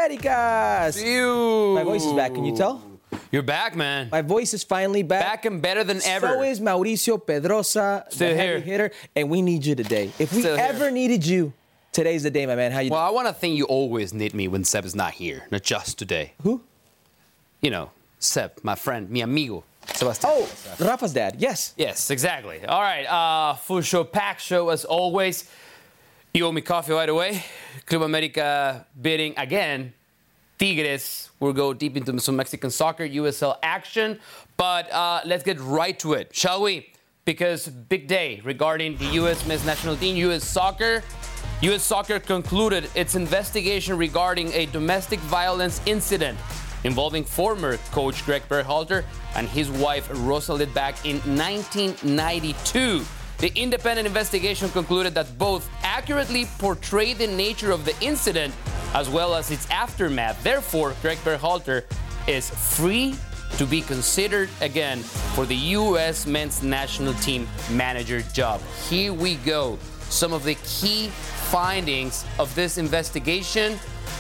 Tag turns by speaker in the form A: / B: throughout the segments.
A: Americas!
B: You.
A: My voice is back, can you tell?
B: You're back, man.
A: My voice is finally back.
B: Back and better than ever.
A: So is Mauricio Pedrosa,
B: Still
A: the
B: here.
A: heavy hitter, and we need you today. If we
B: Still here.
A: ever needed you, today's the day, my man. How you
B: Well, I want to think you always need me when Seb is not here, not just today.
A: Who?
B: You know, Seb, my friend, mi amigo, Sebastian.
A: Oh, Rafa's dad, yes.
B: Yes, exactly. All right, full show, packed show as always. You owe me coffee right away. Club America bidding again. Tigres. We'll go deep into some Mexican soccer, USL action. But let's get right to it, shall we? Because big day regarding the U.S. men's national team, U.S. Soccer. U.S. Soccer concluded its investigation regarding a domestic violence incident involving former coach Greg Berhalter and his wife Rosa Lidback in 1992. The independent investigation concluded that both accurately portrayed the nature of the incident as well as its aftermath. Therefore, Greg Berhalter is free to be considered again for the U.S. men's national team manager job. Here we go. Some of the key findings of this investigation.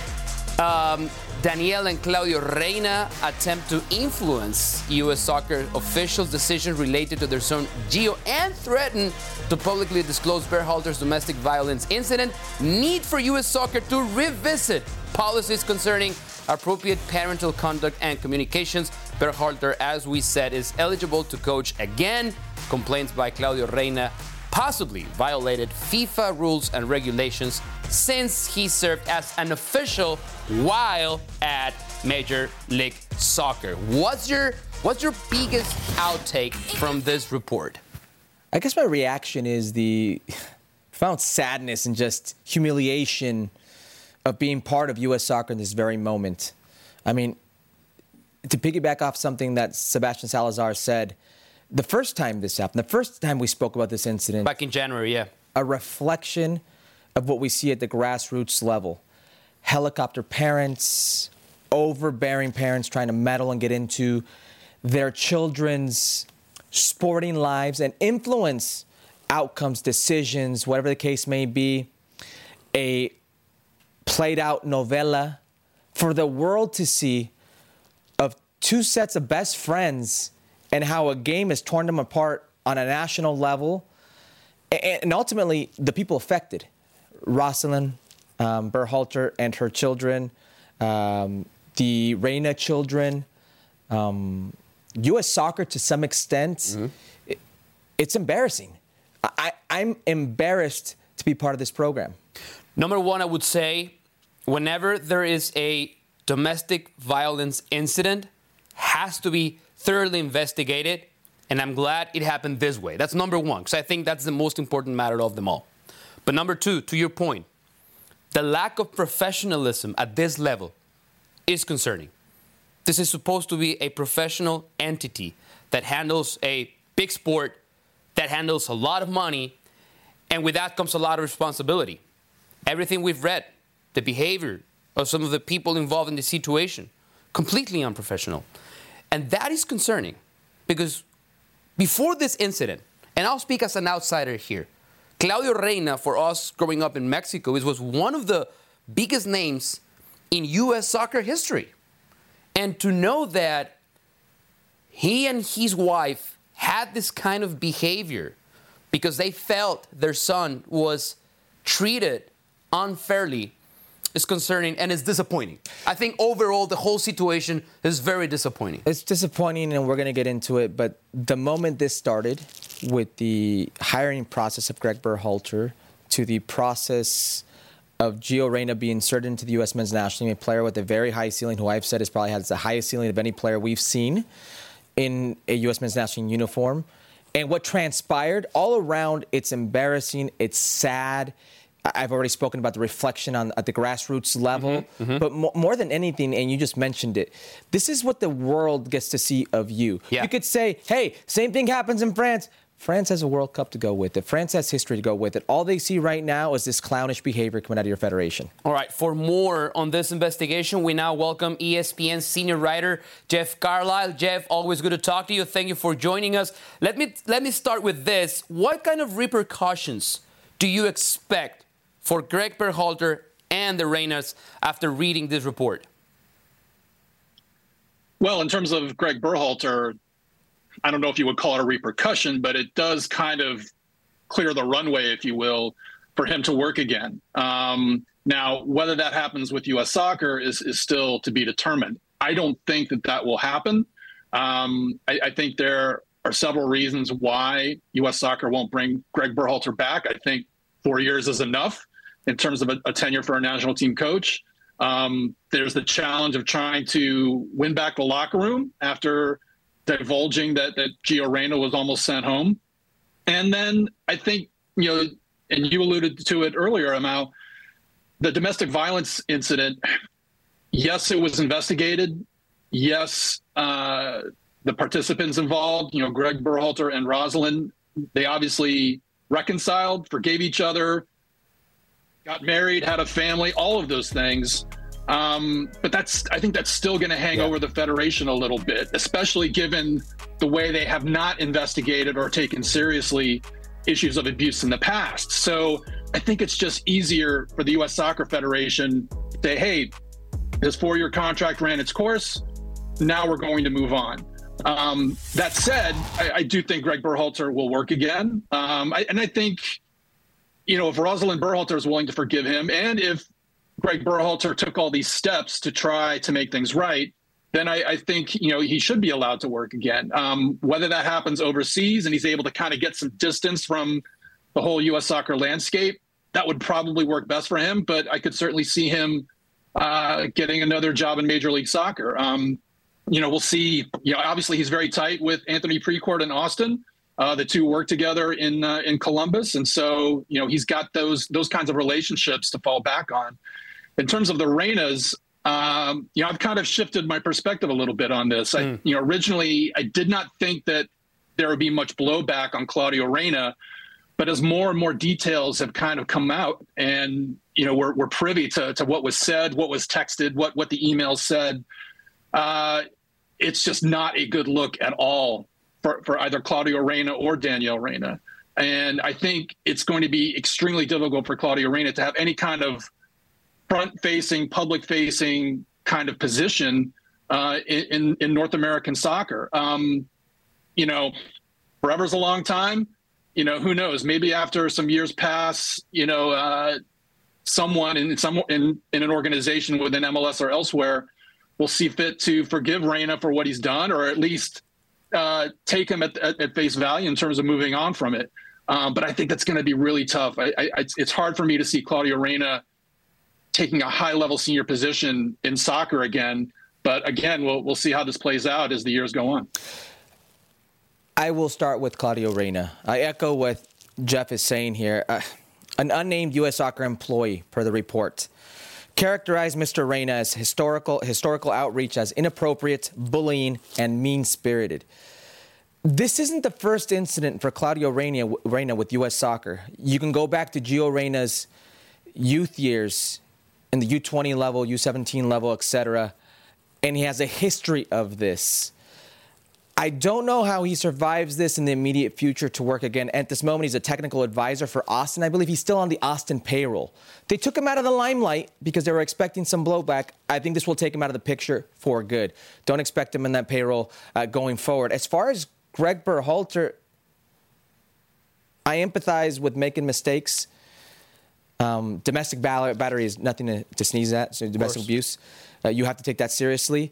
B: Daniel and Claudio Reyna attempt to influence U.S. soccer officials' decisions related to their son Gio and threaten to publicly disclose Berhalter's domestic violence incident. Need for U.S. soccer to revisit policies concerning appropriate parental conduct and communications. Berhalter, as we said, is eligible to coach again. Complaints by Claudio Reyna possibly violated FIFA rules and regulations since he served as an official while at Major League Soccer. What's your biggest outtake from this report?
A: I guess my reaction is the profound sadness and just humiliation of being part of U.S. soccer in this very moment. I mean, to piggyback off something that Sebastian Salazar said, the first time this happened, the first time we spoke about this incident.
B: Back in January, yeah.
A: A reflection of what we see at the grassroots level. Helicopter parents, overbearing parents trying to meddle and get into their children's sporting lives and influence outcomes, decisions, whatever the case may be. A played out novella for the world to see of two sets of best friends and how a game has torn them apart on a national level. And ultimately, the people affected, Rosalind Berhalter and her children, the Reyna children, U.S. soccer to some extent, it's embarrassing. I'm embarrassed to be part of this program.
B: Number one, I would say, whenever there is a domestic violence incident, has to be thoroughly investigated, and I'm glad it happened this way. That's number one, because I think that's the most important matter of them all. But number two, to your point, the lack of professionalism at this level is concerning. This is supposed to be a professional entity that handles a big sport, that handles a lot of money, and with that comes a lot of responsibility. Everything we've read, the behavior of some of the people involved in the situation, completely unprofessional. And that is concerning because before this incident, and I'll speak as an outsider here, Claudio Reyna, for us growing up in Mexico, was one of the biggest names in U.S. soccer history. And to know that he and his wife had this kind of behavior because they felt their son was treated unfairly is concerning and it's disappointing. I think overall the whole situation is very disappointing.
A: It's disappointing, and we're going to get into it, but the moment this started with the hiring process of Greg Berhalter to the process of Gio Reyna being inserted into the U.S. men's national team, a player with a very high ceiling, who I've said has probably has the highest ceiling of any player we've seen in a U.S. men's national team uniform. And what transpired all around, it's embarrassing, it's sad. I've already spoken about the reflection at the grassroots level. But more than anything, and you just mentioned it, this is what the world gets to see of you.
B: Yeah.
A: You could say, hey, same thing happens in France. France has a World Cup to go with it. France has history to go with it. All they see right now is this clownish behavior coming out of your federation.
B: All right, for more on this investigation, we now welcome ESPN senior writer Jeff Carlisle. Jeff, always good to talk to you. Thank you for joining us. Let me start with this. What kind of repercussions do you expect for Greg Berhalter and the Reynas after reading this report?
C: Well, in terms of Greg Berhalter, I don't know if you would call it a repercussion, but it does kind of clear the runway, if you will, for him to work again. Now, whether that happens with U.S. Soccer is still to be determined. I don't think that will happen. I think there are several reasons why U.S. Soccer won't bring Greg Berhalter back. I think 4 years is enough in terms of a tenure for a national team coach. There's the challenge of trying to win back the locker room after divulging that Gio Reyna was almost sent home. And then I think, and you alluded to it earlier, Amal, the domestic violence incident, yes, it was investigated. Yes, the participants involved, Greg Berhalter and Rosalind, they obviously reconciled, forgave each other, got married, had a family, all of those things. But I think that's still going to hang over the federation a little bit, especially given the way they have not investigated or taken seriously issues of abuse in the past. So I think it's just easier for the U.S. Soccer Federation to say, hey, this 4-year contract ran its course. Now we're going to move on. That said, I do think Greg Berhalter will work again. I think, if Rosalind Berhalter is willing to forgive him, and if Greg Berhalter took all these steps to try to make things right, then I think, he should be allowed to work again. Whether that happens overseas and he's able to kind of get some distance from the whole U.S. soccer landscape, that would probably work best for him. But I could certainly see him getting another job in Major League Soccer. We'll see. Obviously he's very tight with Anthony Precourt in Austin. The two work together in Columbus. And so, he's got those kinds of relationships to fall back on. In terms of the Reynas, I've kind of shifted my perspective a little bit on this. Originally, I did not think that there would be much blowback on Claudio Reyna, but as more and more details have kind of come out and, we're privy to what was said, what was texted, what the emails said, it's just not a good look at all for either Claudio Reyna or Daniel Reyna. And I think it's going to be extremely difficult for Claudio Reyna to have any kind of front-facing, public-facing kind of position in North American soccer. Forever's a long time. Who knows? Maybe after some years pass, someone in an organization within MLS or elsewhere will see fit to forgive Reyna for what he's done, or at least take him at face value in terms of moving on from it. But I think that's going to be really tough. It's hard for me to see Claudio Reyna taking a high-level senior position in soccer again. But again, we'll see how this plays out as the years go on.
A: I will start with Claudio Reyna. I echo what Jeff is saying here. An unnamed U.S. Soccer employee, per the report, characterized Mr. Reyna as historical outreach as inappropriate, bullying, and mean-spirited. This isn't the first incident for Claudio Reyna with U.S. Soccer. You can go back to Gio Reyna's youth years in the U20 level, U17 level, etc., and he has a history of this. I don't know how he survives this in the immediate future to work again. At this moment, he's a technical advisor for Austin. I believe he's still on the Austin payroll. They took him out of the limelight because they were expecting some blowback. I think this will take him out of the picture for good. Don't expect him in that payroll going forward. As far as Greg Berhalter, I empathize with making mistakes. Domestic battery is nothing to sneeze at. So domestic abuse, you have to take that seriously.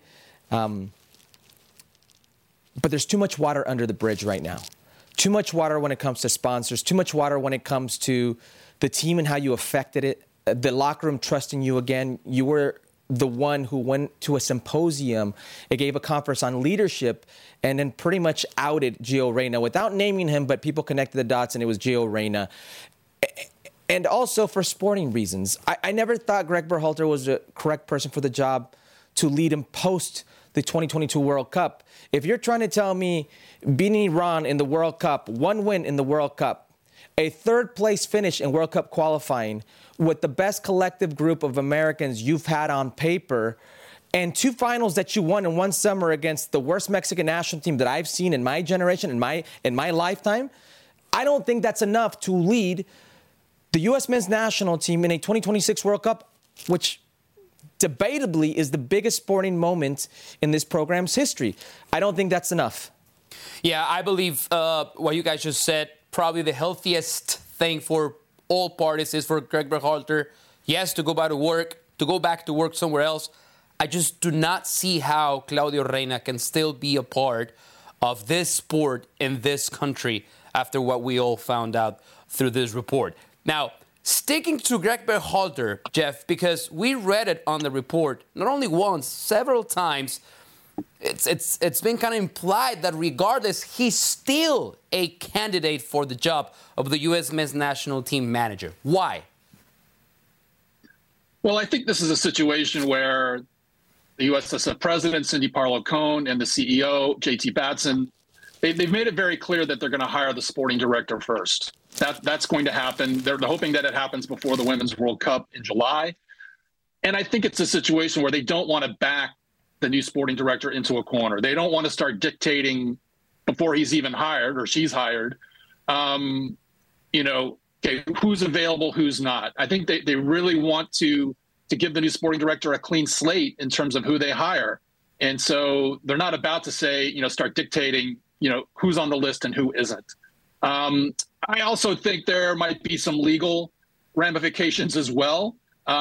A: But there's too much water under the bridge right now. Too much water when it comes to sponsors. Too much water when it comes to the team and how you affected it. The locker room trusting you again. You were the one who went to a symposium. It gave a conference on leadership and then pretty much outed Gio Reyna without naming him, but people connected the dots and it was Gio Reyna. And also for sporting reasons. I never thought Greg Berhalter was the correct person for the job to lead him post the 2022 World Cup. If you're trying to tell me beating Iran in the World Cup, one win in the World Cup, a third-place finish in World Cup qualifying with the best collective group of Americans you've had on paper, and 2 finals that you won in one summer against the worst Mexican national team that I've seen in my generation, in my lifetime, I don't think that's enough to lead the U.S. men's national team in a 2026 World Cup which debatably is the biggest sporting moment in this program's history. I don't think that's enough.
B: Yeah, I believe what you guys just said, probably the healthiest thing for all parties is for Greg Berhalter, yes, to go back to work somewhere else. I just do not see how Claudio Reyna can still be a part of this sport in this country after what we all found out through this report. Now, sticking to Greg Berhalter, Jeff, because we read it on the report not only once, several times. It's been kind of implied that regardless, he's still a candidate for the job of the U.S. men's national team manager. Why?
C: Well, I think this is a situation where the USSF president, Cindy Parlow-Cone, and the CEO, J.T. Batson, they've made it very clear that they're going to hire the sporting director first. That's going to happen. They're hoping that it happens before the Women's World Cup in July. And I think it's a situation where they don't want to back the new sporting director into a corner. They don't want to start dictating before he's even hired or she's hired, okay, who's available, who's not. I think they really want to give the new sporting director a clean slate in terms of who they hire. And so they're not about to say, start dictating, who's on the list and who isn't. I also think there might be some legal ramifications as well.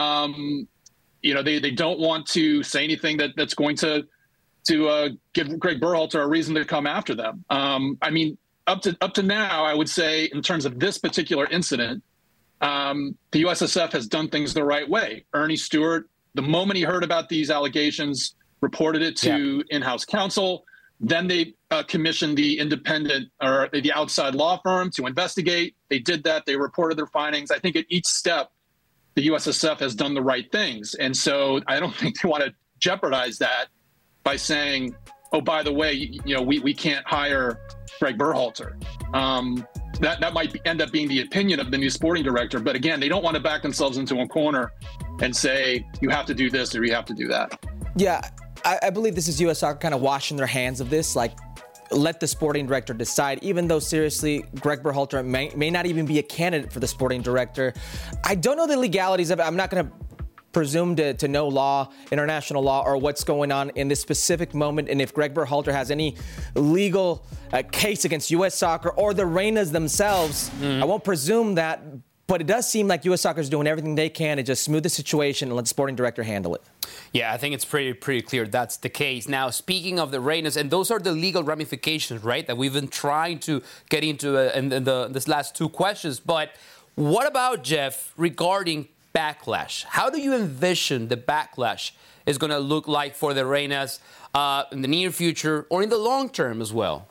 C: They don't want to say anything that's going to give Greg Berhalter a reason to come after them. Up to now, I would say in terms of this particular incident, the USSF has done things the right way. Ernie Stewart, the moment he heard about these allegations, reported it to in-house counsel. Then they commissioned the independent or the outside law firm to investigate. They did that. They reported their findings. I think at each step, the USSF has done the right things. And so I don't think they want to jeopardize that by saying, oh, by the way, we can't hire Greg Berhalter. That might end up being the opinion of the new sporting director. But again, they don't want to back themselves into a corner and say, you have to do this or you have to do that.
A: Yeah, I believe this is U.S. Soccer kind of washing their hands of this. Like, let the sporting director decide, even though seriously, Greg Berhalter may not even be a candidate for the sporting director. I don't know the legalities of it. I'm not going to presume to know law, international law, or what's going on in this specific moment, and if Greg Berhalter has any legal case against U.S. Soccer or the Reynas themselves. I won't presume that, but it does seem like U.S. Soccer is doing everything they can to just smooth the situation and let the sporting director handle it.
B: Yeah, I think it's pretty clear that's the case. Now, speaking of the Reynas, and those are the legal ramifications, right, that we've been trying to get into in this last two questions. But what about, Jeff, regarding backlash? How do you envision the backlash is going to look like for the Reynas in the near future or in the long term as well?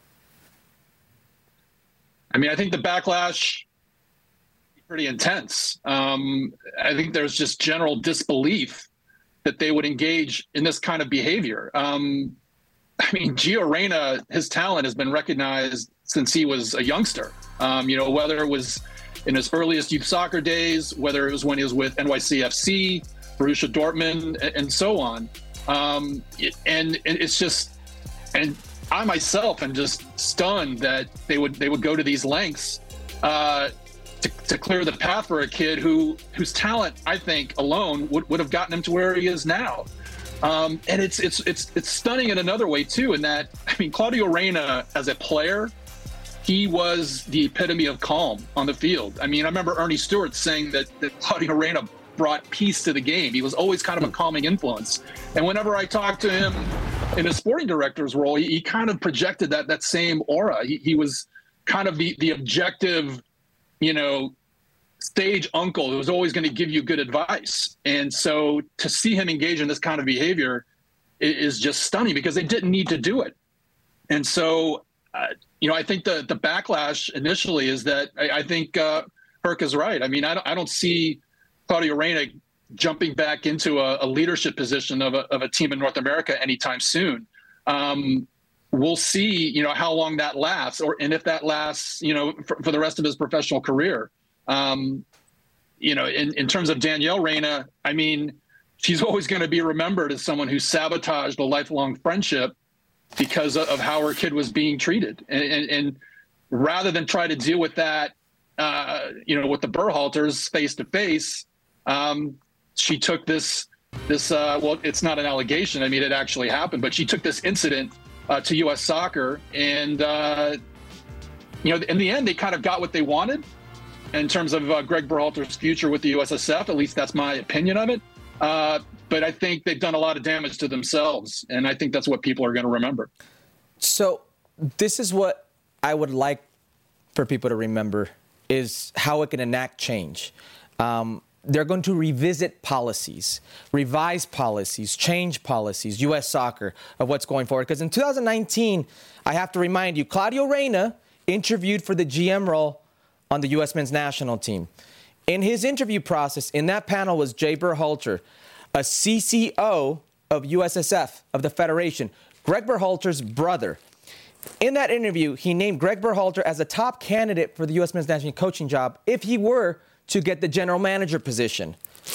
C: I think the backlash is pretty intense. I think there's just general disbelief that they would engage in this kind of behavior. Gio Reyna, his talent has been recognized since he was a youngster. Whether it was in his earliest youth soccer days, whether it was when he was with NYCFC, Borussia Dortmund, and so on. And it's just, and I myself am just stunned that they would go to these lengths to clear the path for a kid whose talent, I think, alone would have gotten him to where he is now. And it's stunning in another way too, in that Claudio Reyna as a player, he was the epitome of calm on the field. I remember Ernie Stewart saying that Claudio Reyna brought peace to the game. He was always kind of a calming influence. And whenever I talked to him in a sporting director's role, he kind of projected that same aura. He was kind of the objective, stage uncle who was always going to give you good advice. And so to see him engage in this kind of behavior is just stunning because they didn't need to do it. And so, I think the backlash initially is that I think Herc is right. I don't see Claudio Reyna jumping back into a leadership position of a team in North America anytime soon. We'll see, how long that lasts, and if that lasts, for the rest of his professional career. In terms of Danielle Reyna, she's always going to be remembered as someone who sabotaged a lifelong friendship because of how her kid was being treated. And rather than try to deal with that, with the Berhalters face to face, she took this well, it's not an allegation. I mean, it actually happened, but she took this incident to U.S. Soccer, and in the end, they kind of got what they wanted in terms of Greg Berhalter's future with the USSF. At least that's my opinion of it. But I think they've done a lot of damage to themselves, and I think that's what people are going to remember.
A: So this is what I would like for people to remember, is how it can enact change. They're going to revisit policies, revise policies, change policies, U.S. Soccer, of what's going forward. Because in 2019, I have to remind you, Claudio Reyna interviewed for the GM role on the U.S. men's national team. In his interview process, in that panel was Jay Berhalter, a CCO of USSF, of the Federation, Greg Berhalter's brother. In that interview, he named Greg Berhalter as a top candidate for the U.S. men's national coaching job if he were to get the general manager position.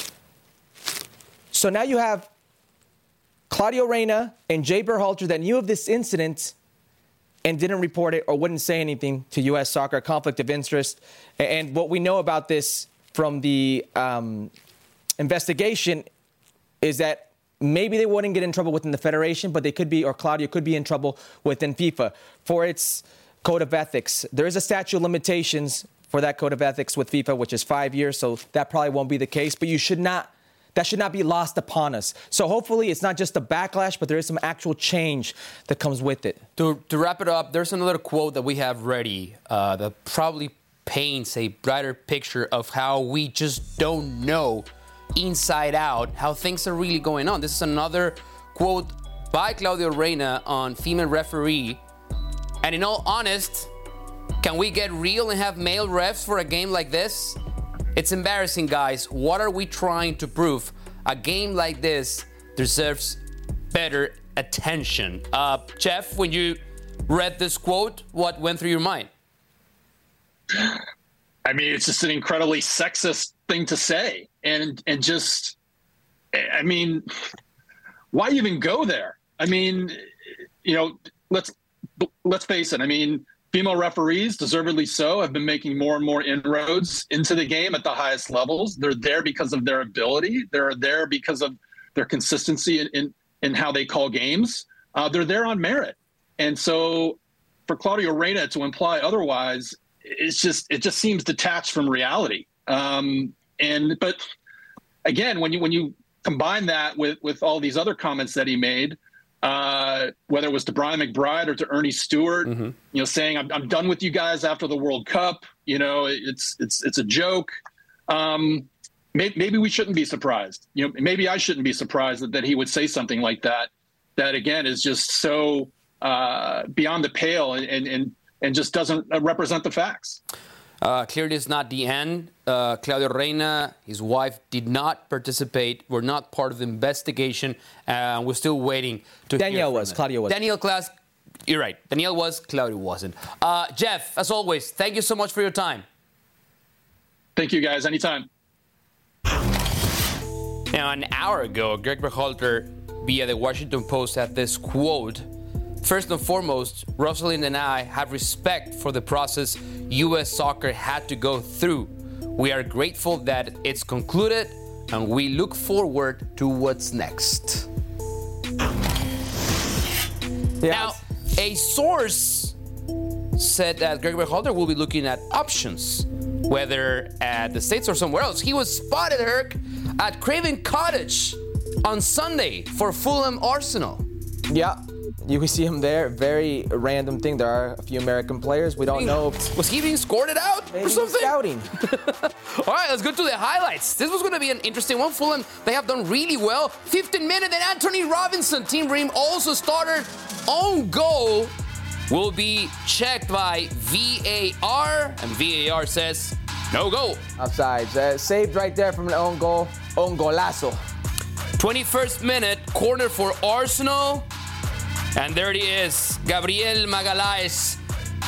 A: So now you have Claudio Reyna and Jay Berhalter that knew of this incident and didn't report it or wouldn't say anything to U.S. Soccer, conflict of interest. And what we know about this from the investigation is that maybe they wouldn't get in trouble within the federation, but they could be, or Claudio could be in trouble within FIFA for its code of ethics. There is a statute of limitations for that code of ethics with FIFA, which is 5 years, so that probably won't be the case. But that should not be lost upon us. So hopefully it's not just a backlash, but there is some actual change that comes with it.
B: To wrap it up, there's another quote that we have ready that probably paints a brighter picture of how we just don't know inside out how things are really going on. This is another quote by Claudio Reyna on female referee. And in all honest, can we get real and have male refs for a game like this? It's embarrassing, guys. What are we trying to prove? A game like this deserves better attention. Jeff, when you read this quote, what went through your mind?
C: I mean, it's just an incredibly sexist thing to say. And just, I mean, why even go there? I mean, let's face it. I mean, female referees, deservedly so, have been making more and more inroads into the game at the highest levels. They're there because of their ability. They're there because of their consistency in how they call games. They're there on merit. And so for Claudio Reyna to imply otherwise, it just seems detached from reality. But again, when you combine that with all these other comments that he made, whether it was to Brian McBride or to Ernie Stewart, saying I'm done with you guys after the World Cup. It's a joke. Maybe we shouldn't be surprised. Maybe I shouldn't be surprised that he would say something like that. That again is just so beyond the pale and just doesn't represent the facts.
B: Clearly, it's not the end. Claudio Reyna, his wife, did not participate. We're not part of the investigation. We're still waiting to
A: Danielle
B: hear
A: was.
B: from
A: Claudio was.
B: Danielle Class, you're right. Danielle was. Claudio wasn't. Jeff, as always, thank you so much for your time.
C: Thank you, guys. Anytime.
B: Now, an hour ago, Greg Berhalter, via the Washington Post, had this quote. First and foremost, Rosalind and I have respect for the process U.S. Soccer had to go through. We are grateful that it's concluded, and we look forward to what's next. Now, a source said that Greg Berhalter will be looking at options, whether at the States or somewhere else. He was spotted, Herc, at Craven Cottage on Sunday for Fulham Arsenal.
A: Yeah. You can see him there. Very random thing. There are a few American players. We don't know.
B: Was he being escorted out or something?
A: Scouting.
B: All right, let's go to the highlights. This was going to be an interesting one. Fulham, they have done really well. 15 minutes, and Anthony Robinson, Team Ream, also started. Own goal will be checked by VAR, and VAR says no goal.
A: Offsides. Saved right there from an own goal. Own golazo.
B: 21st minute, corner for Arsenal. And there it is, Gabriel Magalhaes.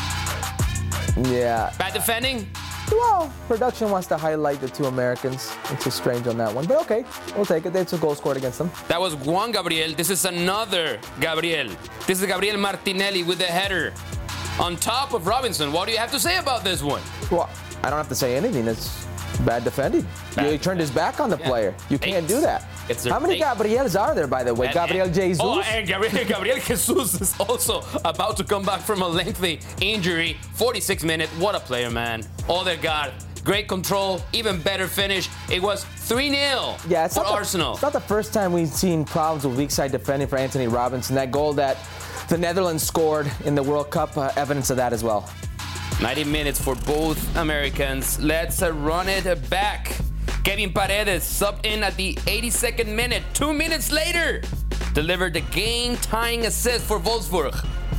A: Yeah.
B: Bad defending?
A: Well, production wants to highlight the two Americans, which is strange on that one. But okay, we'll take it. It's a goal scored against them.
B: That was Juan Gabriel. This is another Gabriel. This is Gabriel Martinelli with the header on top of Robinson. What do you have to say about this one?
A: Well, I don't have to say anything. It's Bad defending. He turned his back on the player. You can't do that. How many Gabriels are there, by the way? Gabriel Jesus?
B: Oh, and Gabriel Jesus is also about to come back from a lengthy injury. 46 minutes. What a player, man. Odegaard. Great control, even better finish. It was 3-0 for Arsenal.
A: It's not the first time we've seen problems with weak side defending for Anthony Robinson. That goal that the Netherlands scored in the World Cup, evidence of that as well.
B: 90 minutes for both Americans. Let's run it back. Kevin Paredes subbed in at the 82nd minute. 2 minutes later, delivered the game-tying assist for Wolfsburg.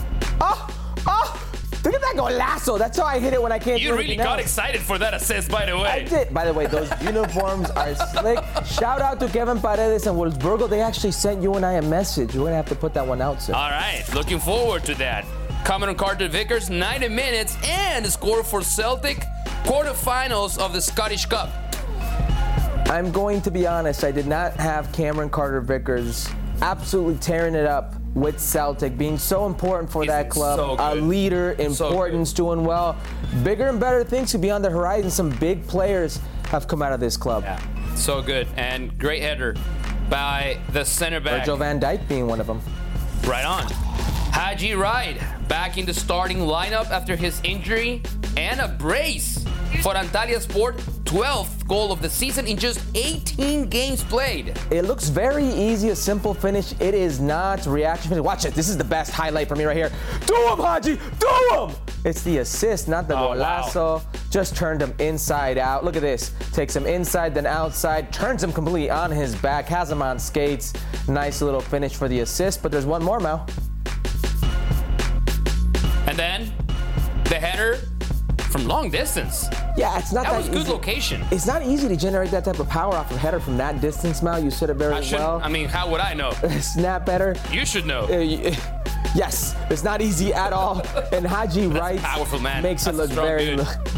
A: Look at that golazo. That's how I hit it when I can't do
B: You really got excited for that assist, by the way.
A: I did. By the way, those uniforms are slick. Shout out to Kevin Paredes and Wolfsburgo. They actually sent you and I a message. We're going to have to put that one out soon.
B: All right. Looking forward to that. Cameron Carter-Vickers, 90 minutes, and the score for Celtic, quarterfinals of the Scottish Cup.
A: I'm going to be honest. I did not have Cameron Carter-Vickers absolutely tearing it up with Celtic, being so important for that club, a leader, importance, doing well. Bigger and better things could be on the horizon. Some big players have come out of this club.
B: Yeah, so good. And great header by the center back.
A: Virgil van Dijk being one of them.
B: Right on. Haji Wright back in the starting lineup after his injury, and a brace for Antalya Sport. 12th goal of the season in just 18 games played.
A: It looks very easy, a simple finish. It is not reaction finish. Watch it. This is the best highlight for me right here. Do him, Haji! Do him! It's the assist, not the golazo. Wow. Just turned him inside out. Look at this. Takes him inside, then outside. Turns him completely on his back. Has him on skates. Nice little finish for the assist. But there's one more, Mal.
B: And then the header from long distance.
A: Yeah, it's not that
B: was
A: easy.
B: Good location.
A: It's not easy to generate that type of power off a header from that distance, Mal. You said it very well.
B: I mean, how would I know?
A: Snap better.
B: You should know.
A: Yes, it's not easy at all. And Haji Wright makes it look very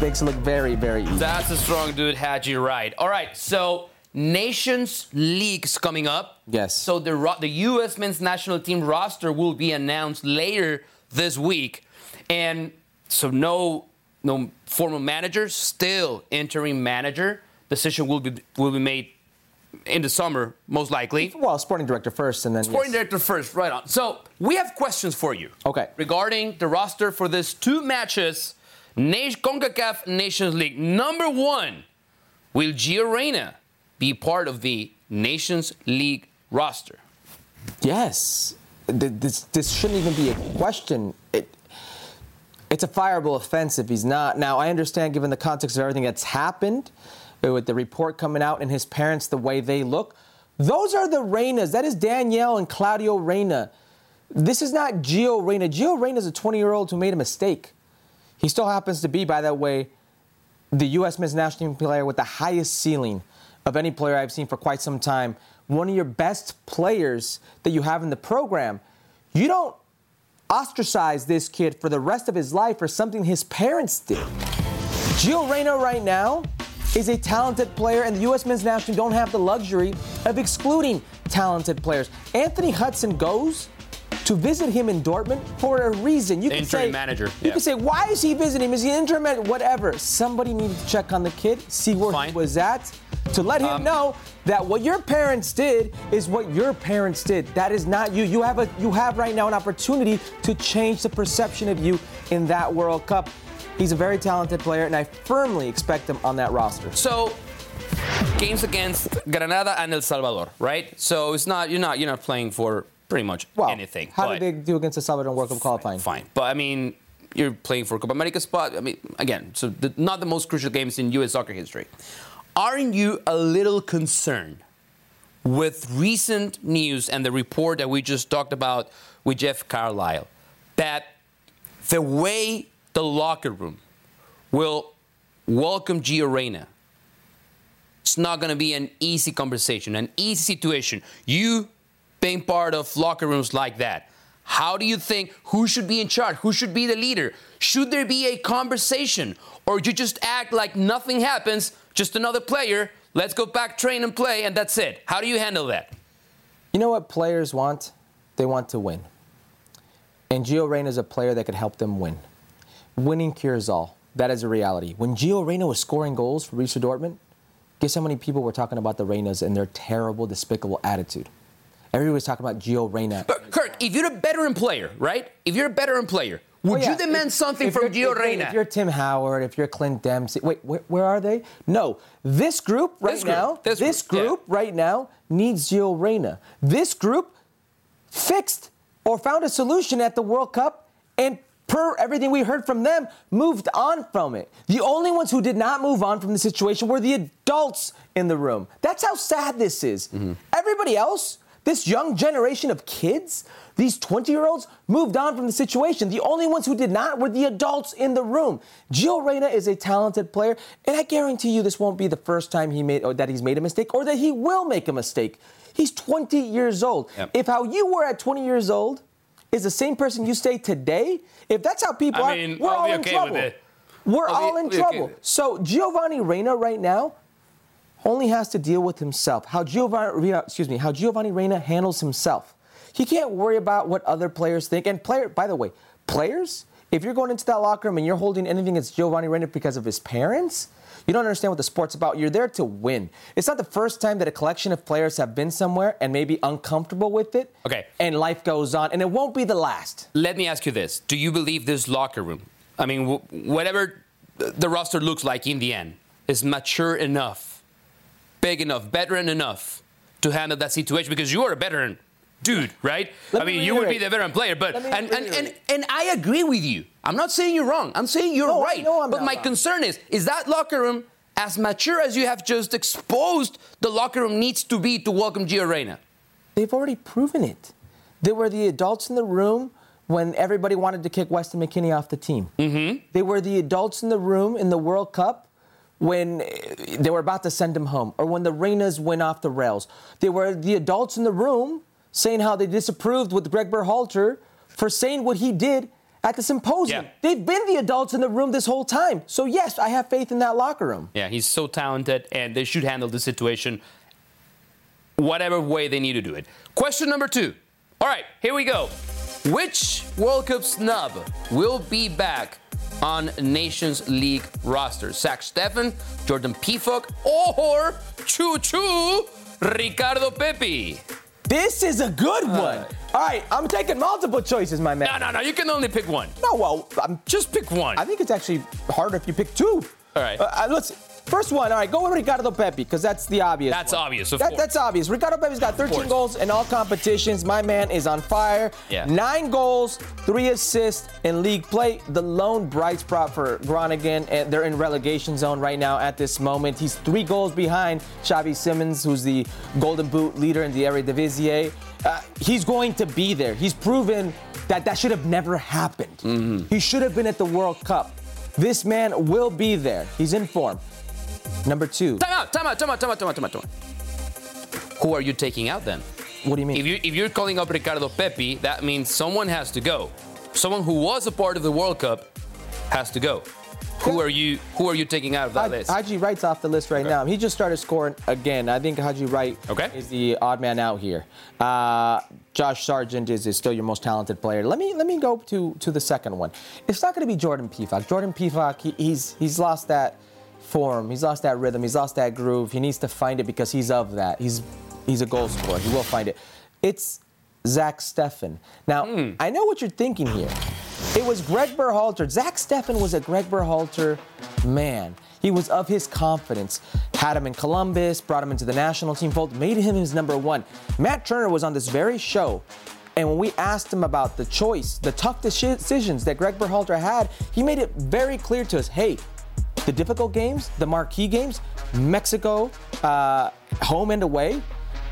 A: easy.
B: That's a strong dude, Haji Wright. All right, so Nations League's coming up.
A: Yes.
B: So the U.S. men's national team roster will be announced later this week, and so no formal manager, still interim manager. Decision will be made in the summer, most likely.
A: Well, sporting director first, and then
B: sporting director first, right on. So we have questions for you.
A: Okay.
B: Regarding the roster for these two matches, CONCACAF Nations League. Number one, will Gio Reyna be part of the Nations League roster?
A: Yes. This shouldn't even be a question. It's a fireable offense if he's not. Now, I understand, given the context of everything that's happened, with the report coming out and his parents, the way they look, those are the Reynas. That is Danielle and Claudio Reyna. This is not Gio Reyna. Gio Reyna is a 20-year-old who made a mistake. He still happens to be, by that way, the U.S. men's national team player with the highest ceiling of any player I've seen for quite some time. One of your best players that you have in the program. You don't ostracize this kid for the rest of his life for something his parents did. Gio Reyna right now is a talented player, and the U.S. men's national team don't have the luxury of excluding talented players. Anthony Hudson goes to visit him in Dortmund for a reason. You can say,
B: manager.
A: You can say, why is he visiting him? Is he an interim manager? Whatever. Somebody needed to check on the kid, see where he was at, to let him know that what your parents did is what your parents did. That is not you. You have right now an opportunity to change the perception of you in that World Cup. He's a very talented player, and I firmly expect him on that roster.
B: So, games against Granada and El Salvador, right? So it's not you're not playing for pretty much anything.
A: How did they do against El Salvador in World Cup qualifying?
B: Fine, but I mean, you're playing for Copa America spot. I mean, again, so not the most crucial games in U.S. soccer history. Aren't you a little concerned with recent news and the report that we just talked about with Jeff Carlisle, that the way the locker room will welcome Gio Reyna, it's not going to be an easy conversation, an easy situation. You being part of locker rooms like that, how do you think, who should be in charge? Who should be the leader? Should there be a conversation? Or you just act like nothing happens, just another player, let's go back, train and play, and that's it? How do you handle that?
A: You know what players want? They want to win. And Gio Reyna is a player that could help them win. Winning cures all. That is a reality. When Gio Reyna was scoring goals for Borussia Dortmund, Guess how many people were talking about the Reynas and their terrible, despicable attitude? Everybody was talking about Gio Reyna.
B: But Kirk, if you're a veteran player, right? If you're a veteran player, would you demand something from Gio Reyna?
A: If you're Tim Howard, if you're Clint Dempsey, wait, where are they? No, this group right now needs Gio Reyna. This group fixed or found a solution at the World Cup, and per everything we heard from them, moved on from it. The only ones who did not move on from the situation were the adults in the room. That's how sad this is. Mm-hmm. Everybody else, this young generation of kids, these 20-year-olds, moved on from the situation. The only ones who did not were the adults in the room. Gio Reyna is a talented player, and I guarantee you this won't be the first time he's made a mistake or that he will make a mistake. He's 20 years old. Yep. If how you were at 20 years old is the same person you stay today, if that's how people are, we're all in trouble. We're all in trouble. So Giovanni Reyna right now only has to deal with himself. How Giovanni Reyna handles himself. He can't worry about what other players think. And by the way, players, if you're going into that locker room and you're holding anything against Giovanni Reyna because of his parents, you don't understand what the sport's about. You're there to win. It's not the first time that a collection of players have been somewhere and maybe uncomfortable with it.
B: Okay.
A: And life goes on. And it won't be the last.
B: Let me ask you this. Do you believe this locker room, I mean, whatever the roster looks like in the end, is mature enough, big enough, veteran enough to handle that situation? Because you are a veteran dude, right? You would be the veteran player, but and I agree with you. I'm not saying you're wrong. I'm saying you're right. But my concern is that locker room as mature as you have just exposed the locker room needs to be to welcome Gio Reyna?
A: They've already proven it. They were the adults in the room when everybody wanted to kick Weston McKennie off the team. Mm-hmm. They were the adults in the room in the World Cup when they were about to send him home, or when the Reynas went off the rails. They were the adults in the room saying how they disapproved with Greg Berhalter for saying what he did at the symposium. Yeah. They've been the adults in the room this whole time. So, yes, I have faith in that locker room.
B: Yeah, he's so talented, and they should handle the situation whatever way they need to do it. Question number 2. All right, here we go. Which World Cup snub will be back on Nations League roster? Zach Steffen, Jordan Pefok, or Choo-Choo, Ricardo Pepi?
A: This is a good one. All right, I'm taking multiple choices, my man.
B: No, you can only pick one.
A: No, well,
B: just pick one.
A: I think it's actually harder if you pick 2.
B: All right.
A: First one, all right, go with Ricardo Pepi, because that's the obvious
B: That's
A: one.
B: obvious, of course.
A: That's obvious. Ricardo Pepi's got 13 goals in all competitions. My man is on fire.
B: Yeah.
A: 9 goals, 3 assists in league play. The lone bright spot for Groningen, and they're in relegation zone right now at this moment. He's 3 goals behind Xavi Simons, who's the Golden Boot leader in the Eredivisie. He's going to be there. He's proven that should have never happened. Mm-hmm. He should have been at the World Cup. This man will be there. He's in form. Number 2.
B: Time out. Who are you taking out then?
A: What do you mean?
B: If you're calling up Ricardo Pepi, that means someone has to go. Someone who was a part of the World Cup has to go. Who are you taking out of that list?
A: Haji Wright's off the list right now. He just started scoring again. I think Haji Wright is the odd man out here. Josh Sargent is still your most talented player. Let me go to the second one. It's not going to be Jordan Pefok. Jordan Pefok, he's lost that form. He's lost that rhythm. He's lost that groove. He needs to find it because he's of that. He's a goal scorer. He will find it. It's Zach Steffen. Now, I know what you're thinking here. It was Greg Berhalter. Zach Steffen was a Greg Berhalter man. He was of his confidence. Had him in Columbus, brought him into the national team fold, made him his number 1. Matt Turner was on this very show, and when we asked him about the choice, the tough decisions that Greg Berhalter had, he made it very clear to us, hey, the difficult games, the marquee games, Mexico, home and away,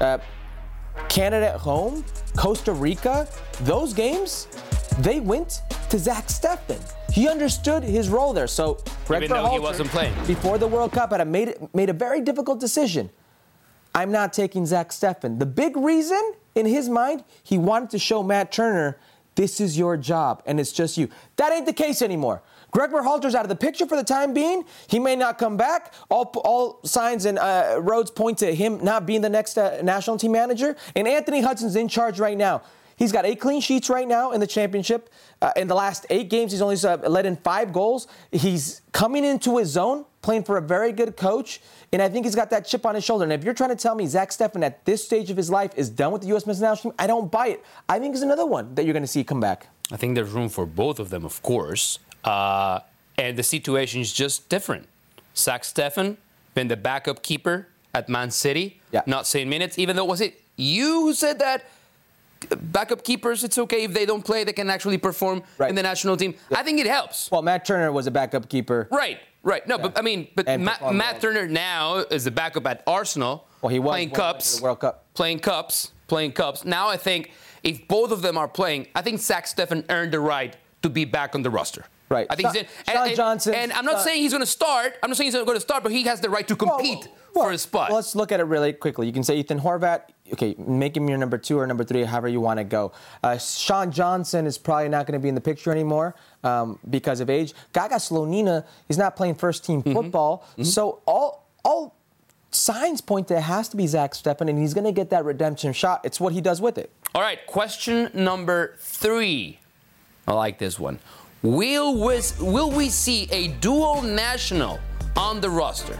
A: Canada at home, Costa Rica, those games, they went to Zach Steffen. He understood his role there. So Greg
B: Even though he wasn't playing.
A: Before the World Cup had made a very difficult decision. I'm not taking Zach Steffen. The big reason in his mind, he wanted to show Matt Turner, this is your job, and it's just you. That ain't the case anymore. Greg Berhalter's out of the picture for the time being. He may not come back. All signs and roads point to him not being the next national team manager. And Anthony Hudson's in charge right now. He's got 8 clean sheets right now in the championship. In the last 8 games, he's only let in 5 goals. He's coming into his zone playing for a very good coach, and I think he's got that chip on his shoulder. And if you're trying to tell me Zach Steffen at this stage of his life is done with the U.S. men's national team, I don't buy it. I think he's another one that you're going to see come back.
B: I think there's room for both of them, of course. And the situation is just different. Zach Steffen, been the backup keeper at Man City, not seeing minutes, even though, was it you who said that backup keepers, it's okay if they don't play, they can actually perform in the national team? I think it helps.
A: Well, Matt Turner was a backup keeper.
B: Right. No, but I mean, Matt Turner now is a backup at Arsenal.
A: Well, he was
B: playing cups,
A: World Cup.
B: playing cups. Now I think if both of them are playing, I think Zach Steffen earned the right to be back on the roster.
A: Right.
B: I think
A: Sean Johnson.
B: And I'm not saying he's going to start. I'm not saying he's going to start, but he has the right to compete for his spot.
A: Let's look at it really quickly. You can say Ethan Horvath. Okay, make him your number 2 or number 3, however you want to go. Sean Johnson is probably not going to be in the picture anymore because of age. Gaga Slonina is not playing first-team football. So all signs point to it has to be Zach Steffen, and he's going to get that redemption shot. It's what he does with it.
B: All right, question number 3. I like this one. Will we see a dual national on the roster?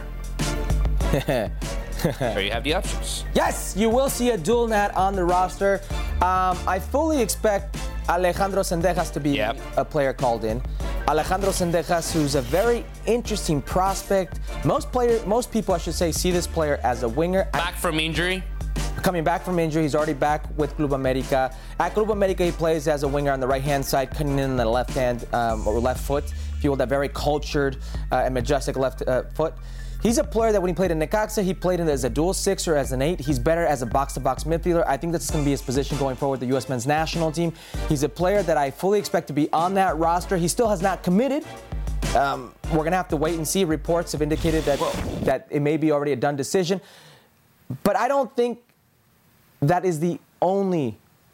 B: There you have the options.
A: Yes, you will see a dual nat on the roster. I fully expect Alejandro Sendejas to be a player called in. Alejandro Sendejas, who's a very interesting prospect. Most people, I should say, see this player as a winger.
B: Back from injury.
A: Coming back from injury, he's already back with Club America. At Club America, he plays as a winger on the right-hand side, cutting in on the left hand or left foot. If you will, that very cultured and majestic left foot. He's a player that when he played in Necaxa, he played in as a dual 6 or as an 8. He's better as a box-to-box midfielder. I think that's going to be his position going forward with the U.S. men's national team. He's a player that I fully expect to be on that roster. He still has not committed. We're going to have to wait and see. Reports have indicated that it may be already a done decision. But I don't think that is the only